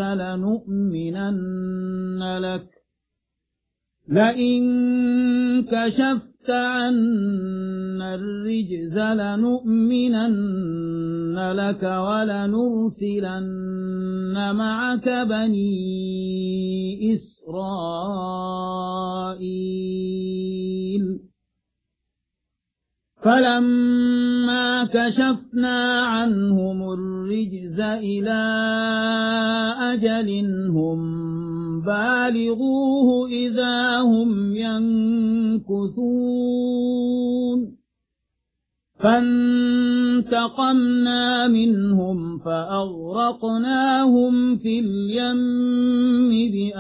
Speaker 1: لنؤمنن لك لئن كشفت عنا الرجز لنؤمنن لك ولنرسلن معك بني إسرائيل فلما كشفنا عنهم الرجز إلى أجل هم بالغوه إذا هم ينكثون فانتقمنا منهم فأغرقناهم في اليم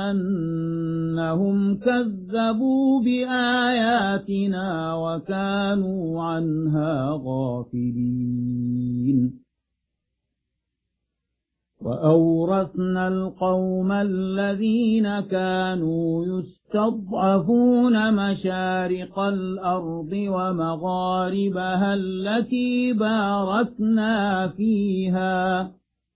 Speaker 1: بأنهم كذبوا بآياتنا وكانوا عنها غافلين وأورثنا القوم الذين كانوا يستضعفون مشارق الأرض ومغاربها التي باركنا فيها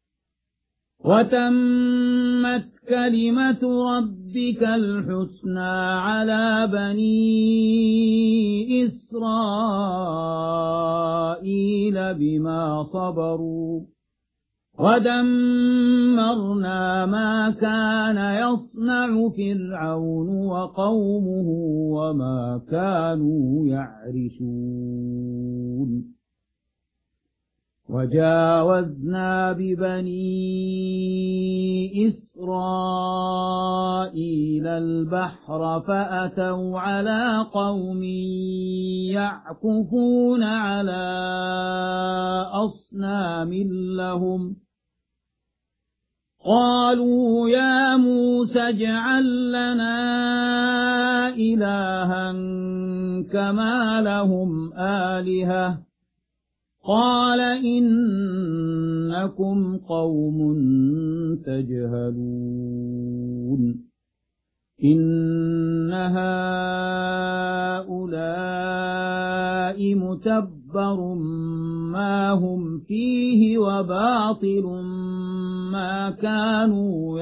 Speaker 1: وتمت كلمة ربك الحسنى على بني إسرائيل بما صبروا ودمرنا ما كان يصنع فرعون وقومه وما كانوا يعرشون وجاوزنا ببني إسرائيل البحر فأتوا على قوم يعكفون على أصنام لهم قالوا يا موسى اجعل لنا إلها كما لهم آلهة قال إنكم قوم تجهلون إن هؤلاء متبر ما هم فيه وباطل ما كانوا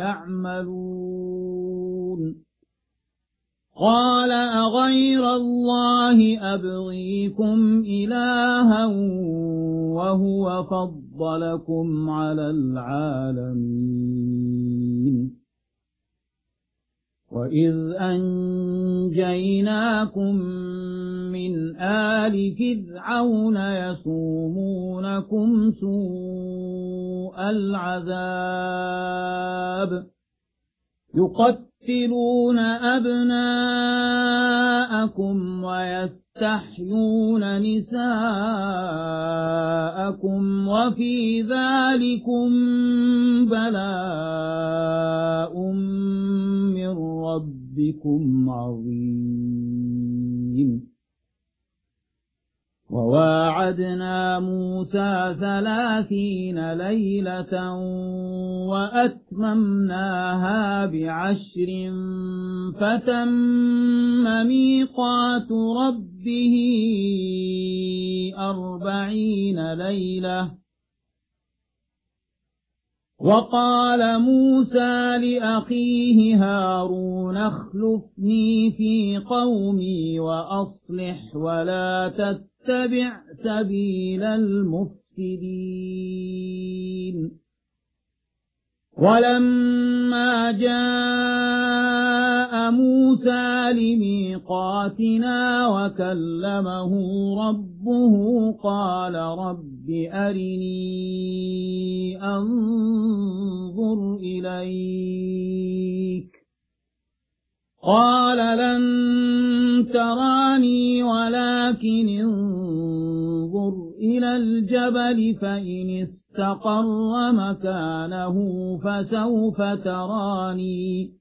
Speaker 1: يعملون قال أغير الله أبغيكم إلها وهو فضلكم على العالمين وإذ أنجيناكم من آل فرعون يسومونكم سوء العذاب يقتلون أبناءكم ويستحيون نساءكم وفي ذلكم بلاء من ربكم عظيم وواعدنا موسى ثلاثين ليلة وأتممناها بعشر فتم ميقات ربه أربعين ليلة وقال موسى لأخيه هارون اخلفني في قومي وأصلح ولا تتبع سبيل المفسدين ولما جاء موسى لميقاتنا وكلمه ربه قال رب أرني أنظر إليك قال لن تراني ولكن انظر إلى الجبل فإن استقر مكانه فسوف تراني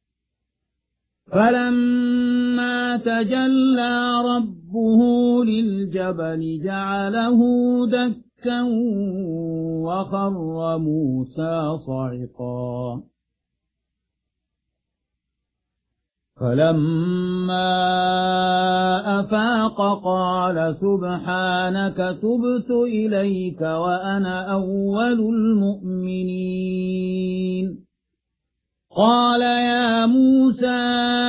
Speaker 1: فلما تجلى ربه للجبل جعله دكا وخر موسى صعقا فلما أفاق قال سبحانك تبت إليك وأنا أول المؤمنين قال يا موسى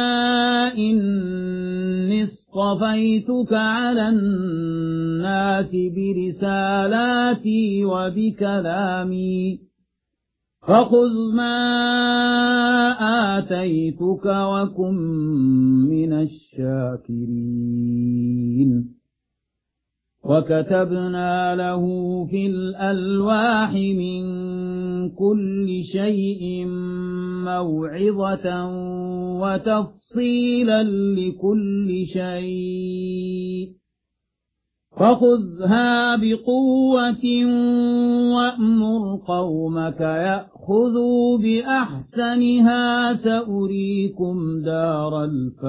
Speaker 1: إني اصطفيتك على الناس برسالاتي وبكلامي فخذ ما آتيتك وكن من الشاكرين وكتبنا له في الألواح من كل شيء موعظة وتفصيلا لكل شيء فخذها بقوة وأمر قومك يأخذوا بأحسنها سأريكم دار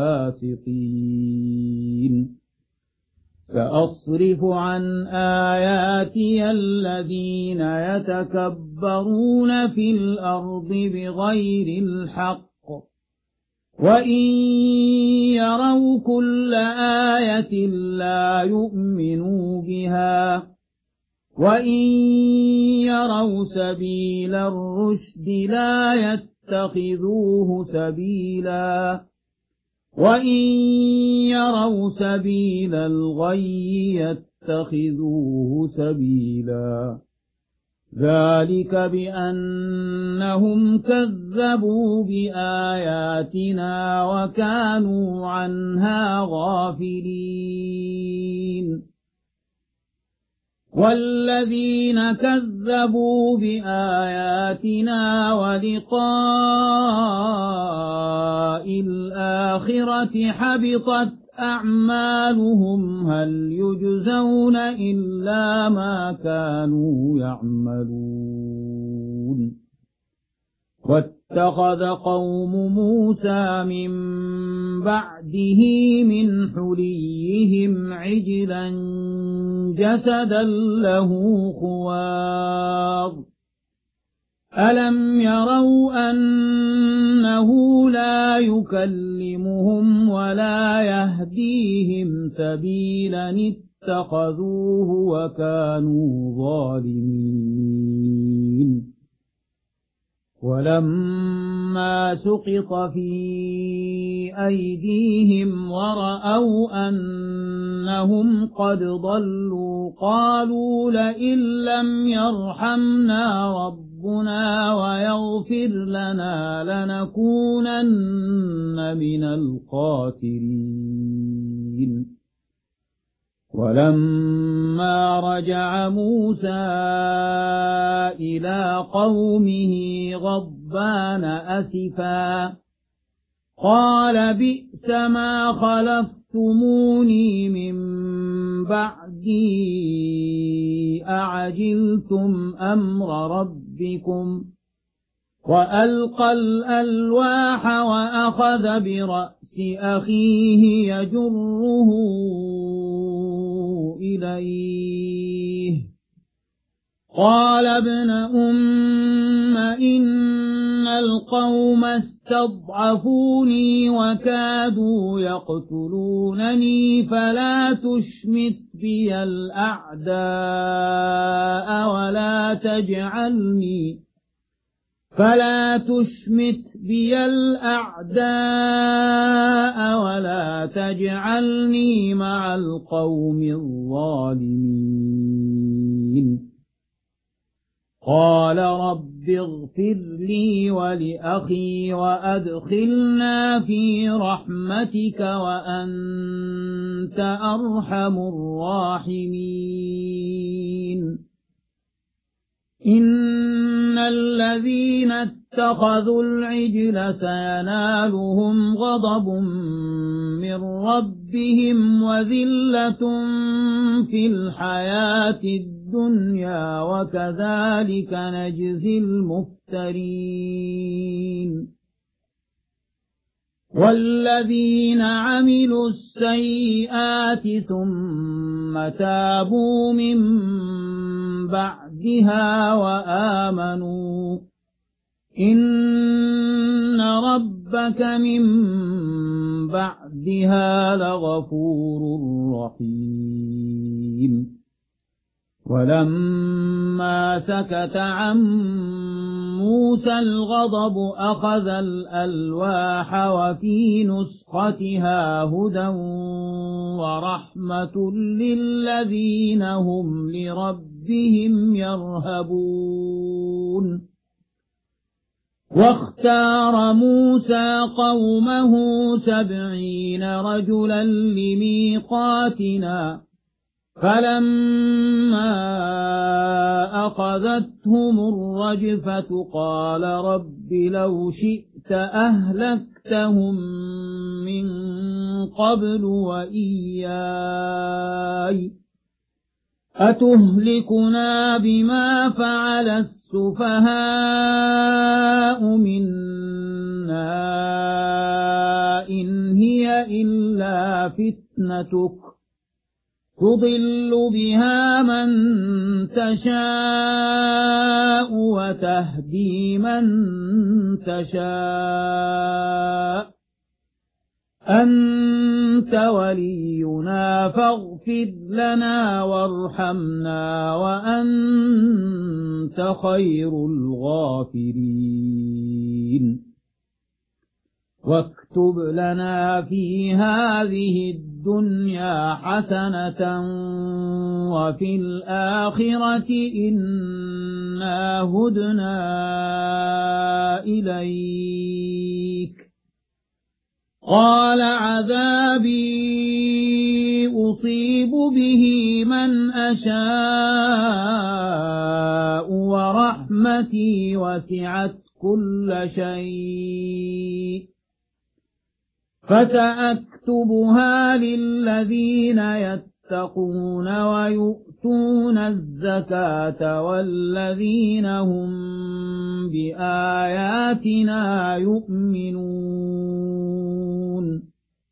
Speaker 1: الفاسقين سأصرف عن آياتي الذين يتكبرون في الأرض بغير الحق وإن يروا كل آية لا يؤمنوا بها وإن يروا سبيل الرشد لا يتخذوه سبيلا وإن يروا سبيل الغي يتخذوه سبيلا ذلك بأنهم كذبوا بآياتنا وكانوا عنها غافلين والذين كذبوا بآياتنا ولقاء الآخرة حبطت أعمالهم هل يجزون إلا ما كانوا يعملون واتخذ قوم موسى من بعده من حليهم عجلا جسدا له خوار ألم يروا أنه لا يكلمهم ولا يهديهم سبيلا اتخذوه وكانوا ظالمين ولما سقط في أيديهم ورأوا أنهم قد ضلوا قالوا لئن لم يرحمنا ربنا ربنا ويغفر لنا لنكونن من الخاسرين. ولما رجع موسى إلى قومه غضبان أسفا قال بئس ما خلفتموني من بعدي أعجلتم أمر ربكم وألقى الألواح وأخذ برأس أخيه يجره إليه قال ابن أم إن القوم استضعفوني وكادوا يقتلونني فلا تشمت بي الأعداء ولا تجعلني فلا تشمت بي الأعداء ولا تجعلني مع القوم الظالمين. قال رب اغفر لي ولأخي وأدخلنا في رحمتك وأنت أرحم الراحمين. إن الذين اتخذوا العجل سينالهم غضب من ربهم وذلة في الحياة الدنيا وكذلك نجزي المفترين. والذين عملوا السيئات ثم تابوا من بعدها وآمنوا إن ربك من بعدها لغفور رحيم. ولما سكت عن موسى الغضب أخذ الألواح وفي نسختها هدى ورحمة للذين هم لربهم يرهبون. واختار موسى قومه سبعين رجلا لميقاتنا فلما أخذتهم الرجفة قال رب لو شئت أهلكتهم من قبل وإياي أتهلكنا بما فعل السفهاء منا إن هي إلا فتنتك تضل بها من تشاء وتهدي من تشاء أنت ولينا فاغفر لنا وارحمنا وأنت خير الغافرين. واكتب لنا في هذه الدنيا حسنة وفي الآخرة إنا هدنا إليك. قال عذابي أصيب به من أشاء ورحمتي وسعت كل شيء فسأكتبها للذين يتقون ويؤتون الزكاة والذين هم بآياتنا يؤمنون.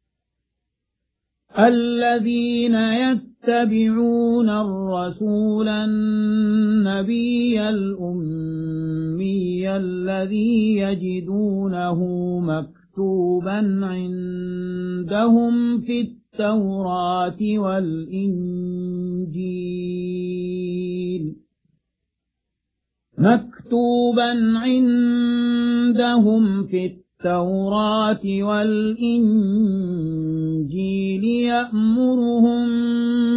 Speaker 1: الذين يتبعون الرسول النبي الأمي الذي يجدونه مكتوبا عندهم في التوراة والإنجيل مكتوبا عندهم في التوراة والإنجيل يأمرهم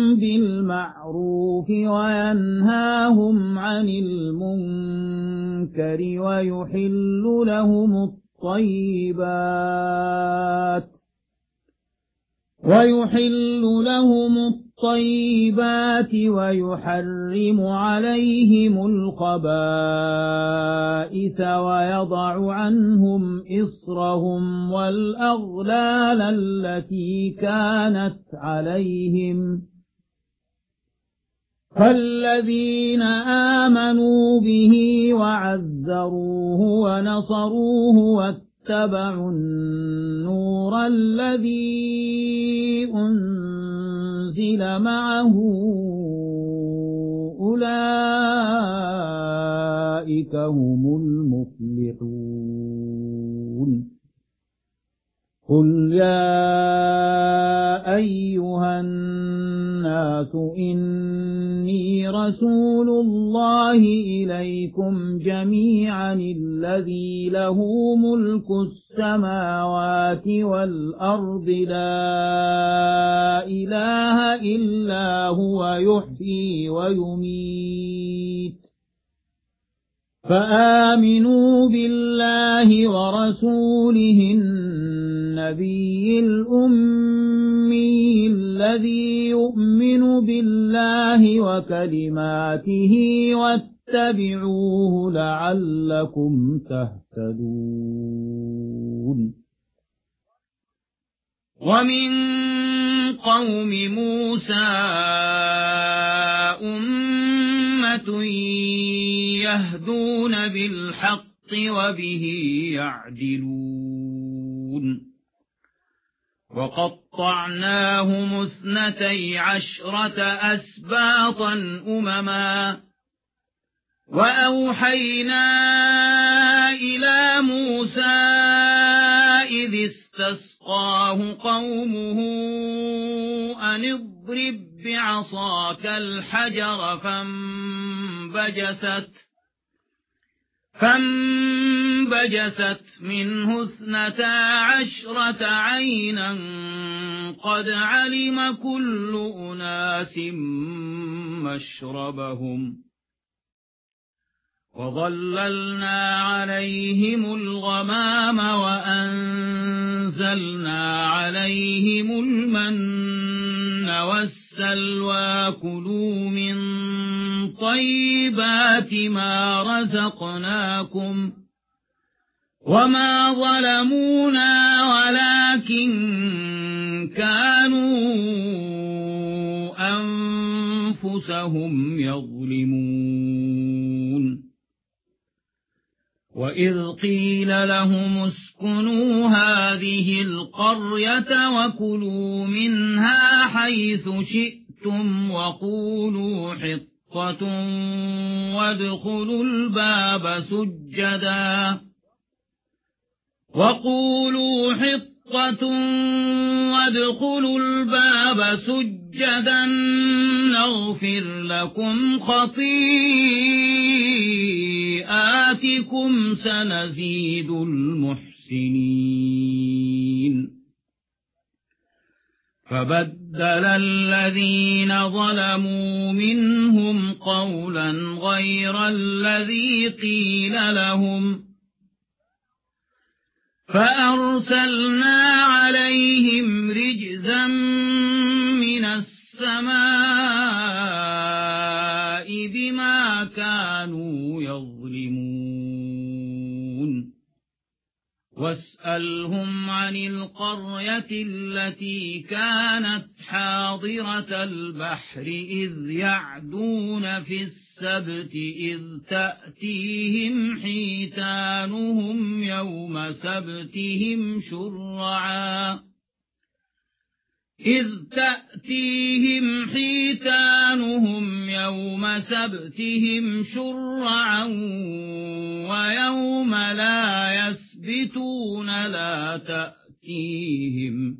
Speaker 1: بالمعروف وينهاهم عن المنكر المنكر ويحل لهم الطيبات ويحل لهم الطيبات ويحرم عليهم الخبائث ويضع عنهم إصرهم والأغلال التي كانت عليهم فالذين آمنوا به وعزروه ونصروه واتبعوا النور الذي أنزل معه أولئك هم المفلحون قل يا أيها الناس إني رسول الله إليكم جميعا الذي له ملك السماوات والأرض لا إله إلا هو يحيي ويميت فآمنوا بالله ورسوله النبي الأمي الذي يؤمن بالله وكلماته واتبعوه لعلكم تهتدون
Speaker 2: ومن قوم موسى أمة يهدون بالحق وبه يعدلون وقطعناهم اثنتي عشرة أسباطا أمما وأوحينا إلى موسى إذ استسقاه قومه أن اضرب بعصاك الحجر فانبجست فانبجست منه اثنتا عشرة عينا قد علم كل أناس مشربهم وظللنا عليهم الغمام وأنزلنا عليهم المن والسلوى كلوا من طيبات ما رزقناكم وما ظلمونا ولكن كانوا أنفسهم يظلمون وإذ قيل لهم اسكنوا هذه القرية وكلوا منها حيث شئتم وقولوا حطة وادخلوا الباب سجدا وقولوا حطة وادخلوا الباب سجدا نغفر لكم خطيئاتكم سنزيد المحسنين فبدل الذين ظلموا منهم قولا غير الذي قيل لهم فأرسلنا عليهم رجزا من السماء بما كانوا يظلمون واسألهم عن القرية التي كانت حاضرة البحر إذ يعدون في السبت إذ تأتيهم حيتانهم يوم سبتهم شرعا إذ تأتيهم حيتانهم يوم سبتهم شرعا ويوم لا يسبتون لا تأتيهم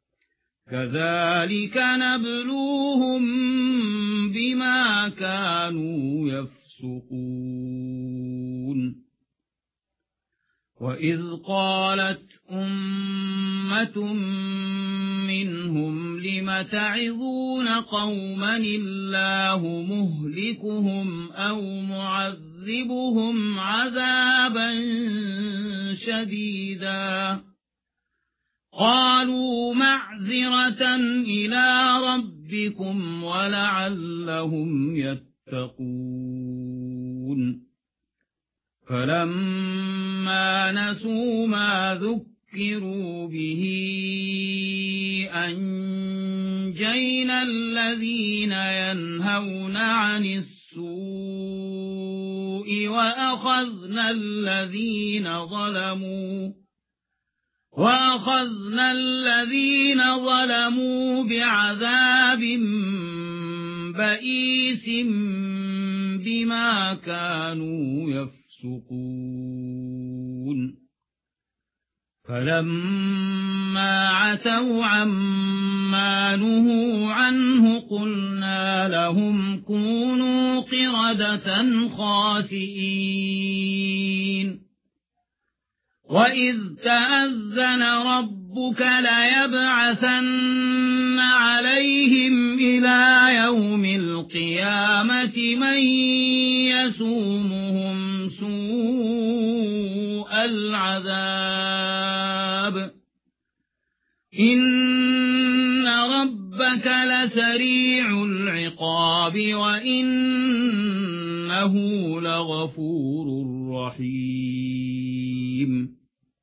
Speaker 2: كذلك نبلوهم بما كانوا يفسقون وإذ قالت أمة منهم لم تعظون قوما الله مهلكهم أو معذبهم يعذبهم عذابا شديدا قالوا معذرة إلى ربكم ولعلهم يتقون فلما نسوا ما ذكروا به أنجينا الذين ينهون عن السوء وأخذنا الذين ظلموا وأخذنا الذين ظلموا بعذاب بئيس بما كانوا يفسقون فلما عتوا عما نهوا عنه قلنا لهم كونوا قردة خاسئين وإذ تأذن ربك ليبعثن عليهم إلى يوم القيامة من يسومهم سوء العذاب إن ربك لسريع العقاب وإنه لغفور رحيم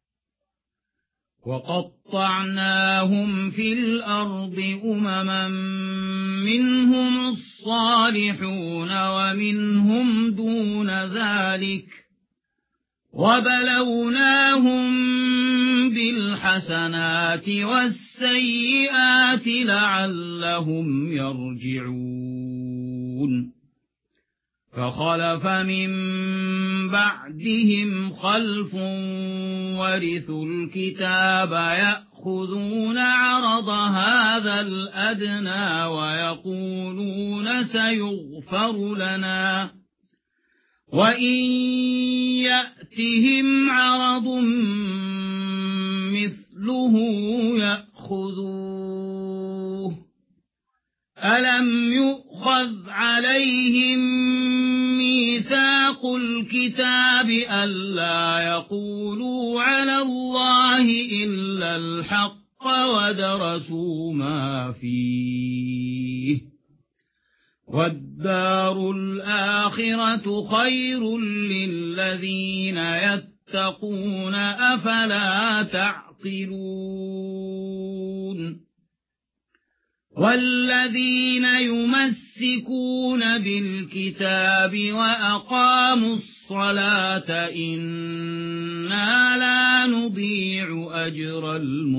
Speaker 2: وقطعناهم في الأرض أمما منهم الصالحون ومنهم دون ذلك وبلوناهم بالحسنات والسيئات لعلهم يرجعون فخلف من بعدهم خلف ورثوا الكتاب يأخذون عرض هذا الأدنى ويقولون سيغفر لنا وإن يأتهم عرض مثله يأخذوه ألم يؤخذ عليهم ميثاق الكتاب ألا يقولوا على الله إلا الحق ودرسوا ما فيه والدار الآخرة خير للذين يتقون أفلا تعقلون والذين يمسكون بالكتاب وأقاموا الصلاة إنا لا نضيع أجر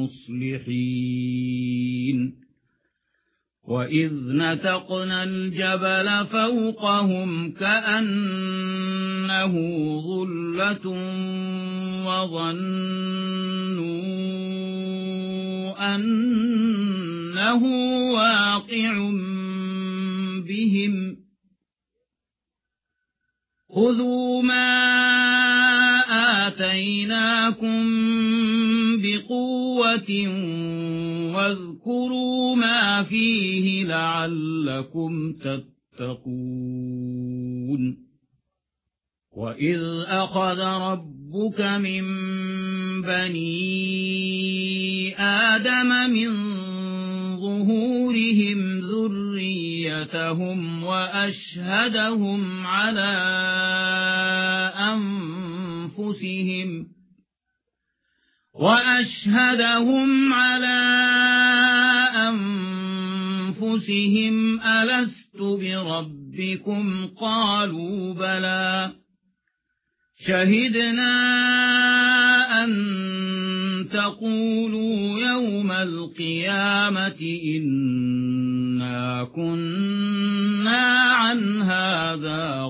Speaker 2: المصلحين وإذ نتقنا الجبل فوقهم كأنه ظلة وظنوا أنه واقع بهم خذوا ما آتيناكم بقوة واذكروا ما فيه لعلكم تتقون وإذ أخذ ربك من بني آدم من ظهورهم ذريتهم وأشهدهم على أنفسهم وأشهدهم على أنفسهم ألست بربكم قالوا بلى شهدنا أن تقولوا يوم القيامة إنا كنا عن هذا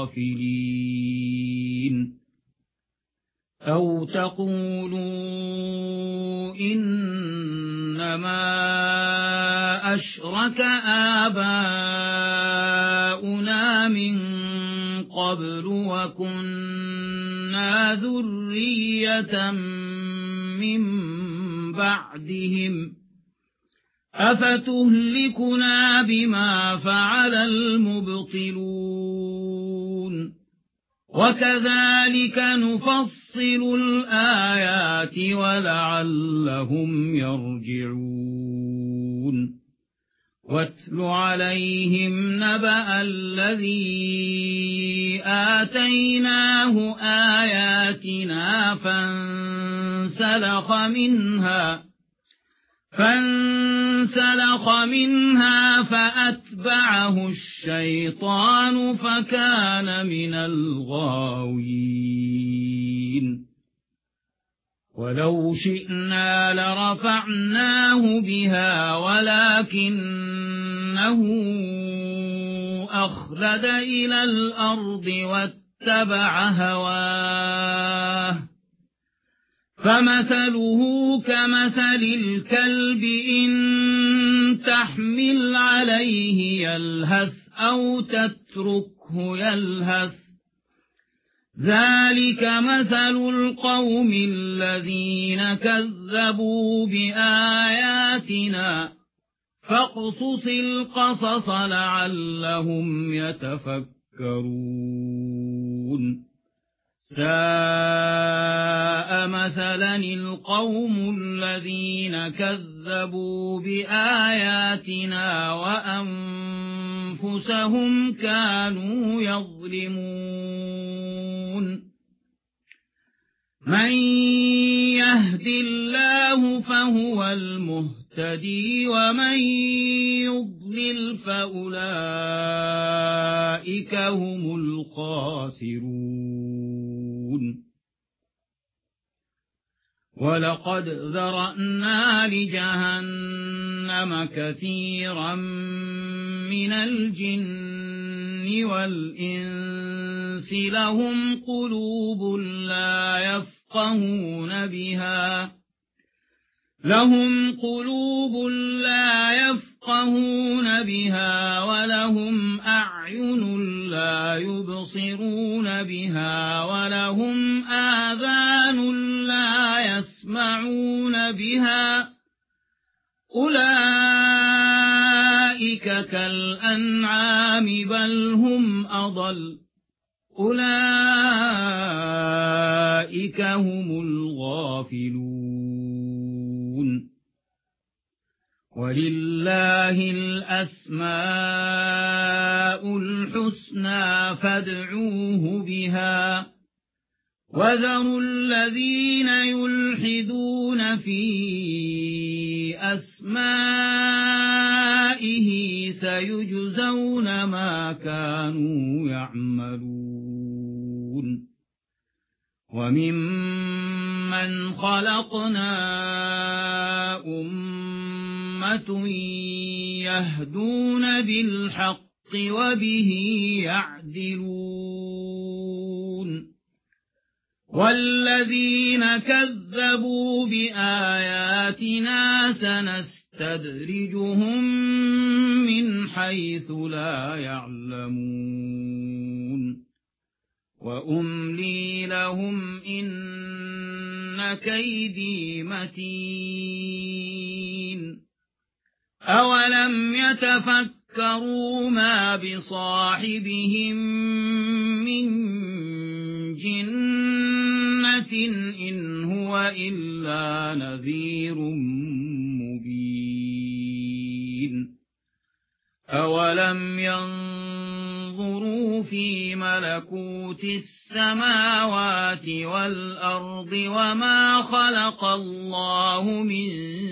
Speaker 2: غافلين أو تقولوا إنما أشرك آباؤنا من قبل وكنا ذرية من بعدهم أفتهلكنا بما فعل المبطلون وكذلك نفصل الآيات ولعلهم يرجعون واتل عليهم نبأ الذي آتيناه آياتنا فانسلخ منها فانسلخ منها فأتبعه الشيطان فكان من الغاوين ولو شئنا لرفعناه بها ولكنه أخلد إلى الأرض واتبع هواه فمثله كمثل الكلب إن تحمل عليه يلهث أو تتركه يلهث ذلك مثل القوم الذين كذبوا بآياتنا فاقصص القصص لعلهم يتفكرون ساء مثلا القوم الذين كذبوا بآياتنا وأنفسهم كانوا يظلمون من يهد الله فهو المهتدي ومن يضلل فأولئك هم الخاسرون ولقد ذرأنا لجهنم كثيرا من الجن والإنس لهم قلوب لا يفقهون بها لهم قلوب لا يفقهون بها ولهم أعين لا يبصرون بها ولهم آذان لا يسمعون بها أولئك كالأنعام بل هم أضل أولئك هم الغافلون ولله الأسماء الحسنى فادعوه بها وذروا الذين يلحدون في أسمائه سيجزون ما كانوا يعملون وممن خلقنا أمة يهدون بالحق وبه يعدلون والذين كذبوا بآياتنا سنستدرجهم من حيث لا يعلمون وأملي لهم إن كيدي متين أولم يتفكروا ما بصاحبهم من جنة إن هو إلا نذير مبين أولم ينظروا في ملكوت السماوات والأرض وما خلق الله من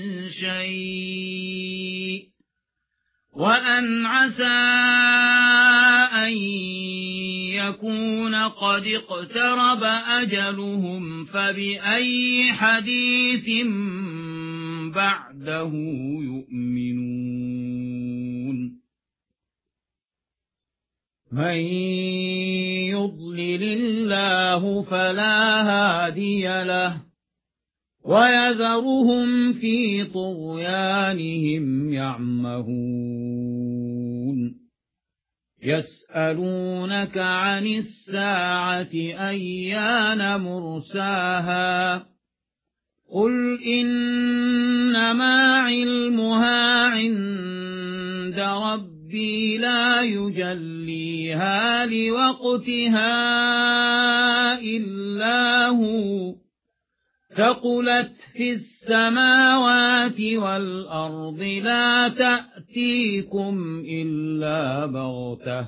Speaker 2: شيء وأن عسى أن يكون قد اقترب أجلهم فبأي حديث بعده يؤمنون من يضلل الله فلا هادي له ويذرهم في طغيانهم يعمهون يسألونك عن الساعة أيان مرساها قل إنما علمها عند ربي ربي لا يجليها لوقتها إلا هو ثقلت في السماوات والأرض لا تأتيكم إلا بغتة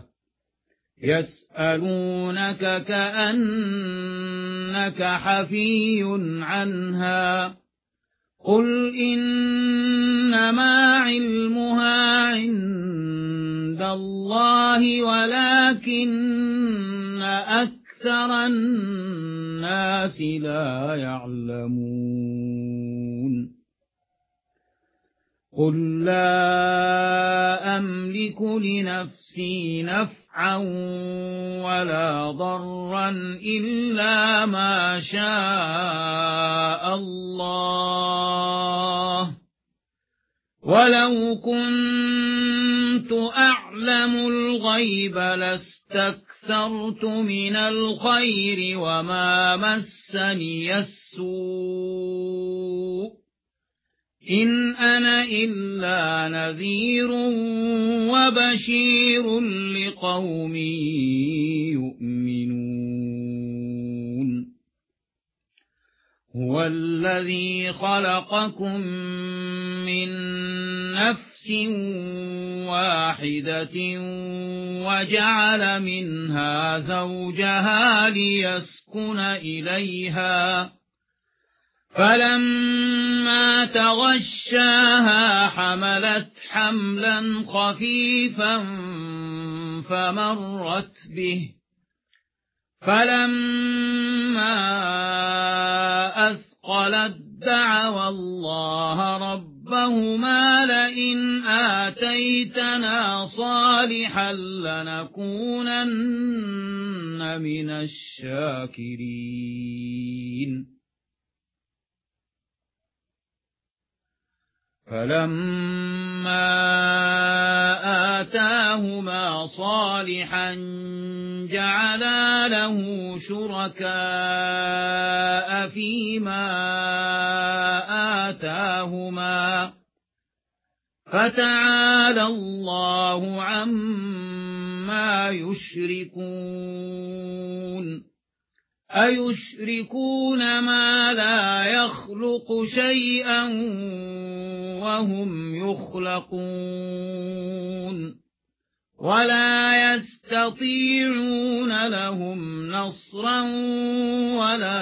Speaker 2: يسألونك كأنك حفي عنها قل إنما علمها عند الله ولكن أكثر الناس لا يعلمون قل لا أملك لنفسي نفعا ولا ضرا إلا ما شاء الله ولو كنت أعلم الغيب لاستكثرت من الخير وما مسني السوء إن أنا إلا نذير وبشير لقوم يؤمنون هو الذي خلقكم من نفس واحدة وجعل منها زوجها ليسكن إليها فلما تغشاها حملت حملا خفيفا فمرت به فلما أثقلت دعوا الله ربهما لئن آتيتنا صالحا لنكونن من الشاكرين فلما آتاهما صالحا جعلا له شركاء فيما آتاهما فتعالى الله عما يشركون أيشركون ما لا يخلق شيئا وهم يخلقون ولا يستطيعون لهم نصرا ولا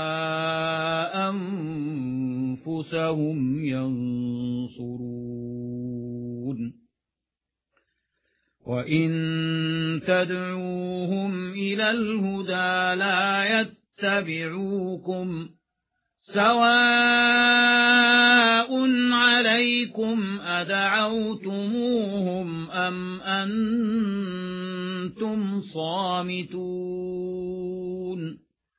Speaker 2: أنفسهم ينصرون وإن تدعوهم إلى الهدى لا يتبعوكم سواء عليكم أدعوتموهم أم أنتم صامتون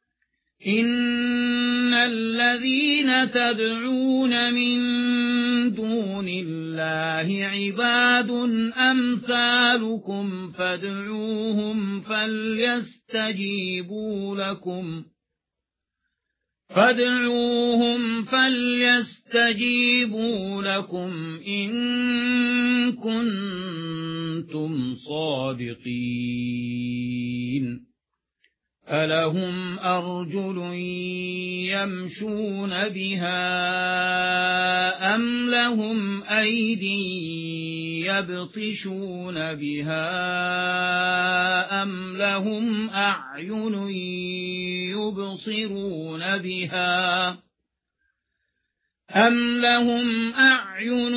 Speaker 2: إن الذين تدعون من دون الله عباد أمثالكم فادعوهم فليستجيبوا لكم فادعوهم فليستجيبوا لكم إن كنتم صادقين ألهم أرجل يمشون بها أم لهم أيدي يبطشون بها أم لهم أعين يبصرون بها أم لهم أعين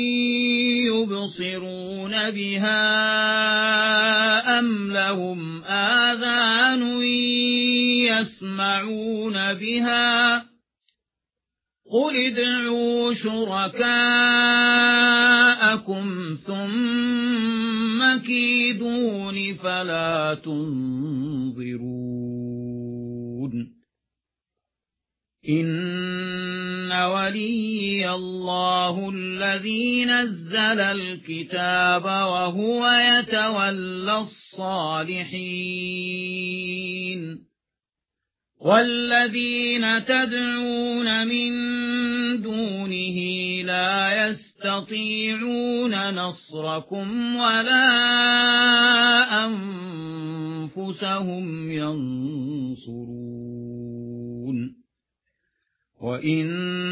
Speaker 2: يبصرون بها أم لهم آذان يسمعون بها قل ادعوا شركاءكم ثم كيدون فلا تنظرون إن وليي الله الذي نزل الكتاب وهو يتولى الصالحين والذين تدعون من دونه لا يستطيعون نصركم ولا أنفسهم ينصرون وإن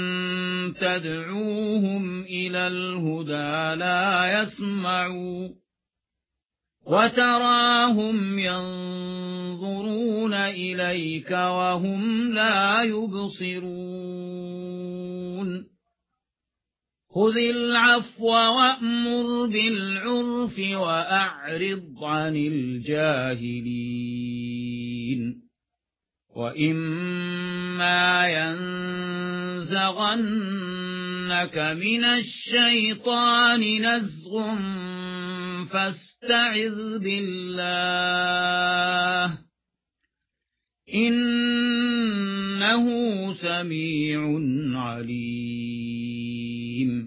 Speaker 2: تدعوهم إلى الهدى لا يسمعوا وتراهم ينظرون إليك وهم لا يبصرون خذ العفو وأمر بالعرف وأعرض عن الجاهلين وإما ينزغنك من الشيطان نزغ فاستعذ بالله إنه سميع عليم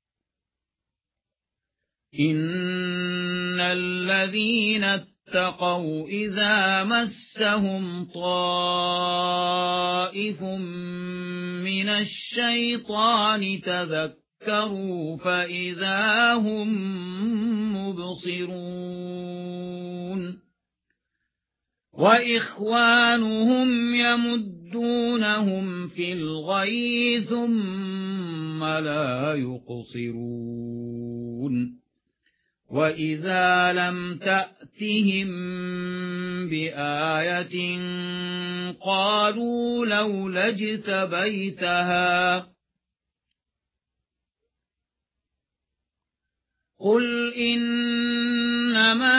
Speaker 2: إن الذين اتقوا إذا مسهم طائف من الشيطان تذكروا فإذا هم مبصرون وإخوانهم يمدونهم في الغي ثم لا يقصرون وإذا لم تأتهم بآية قالوا لولا اجتبيتها قل إنما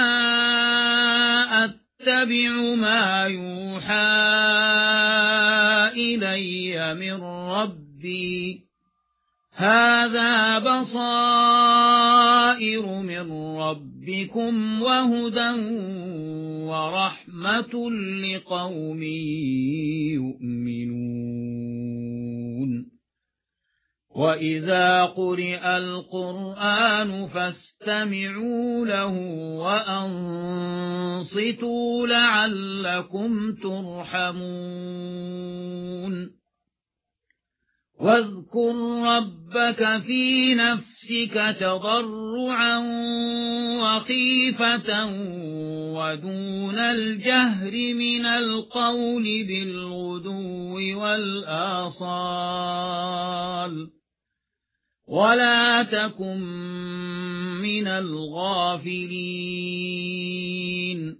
Speaker 2: أتبع ما يوحى إلي من ربي هذا بصائر من ربكم وهدى ورحمة لقوم يؤمنون وإذا قرئ القرآن فاستمعوا له وأنصتوا لعلكم ترحمون واذكر ربك في نفسك تضرعا وخيفة ودون الجهر من القول بالغدو والآصال ولا تكن من الغافلين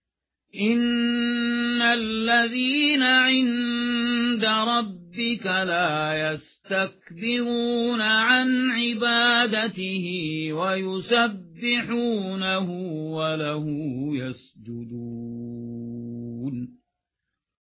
Speaker 2: إن الذين عند ربك ربك لا يستكبرون عن عبادته ويسبحونه وله يسجدون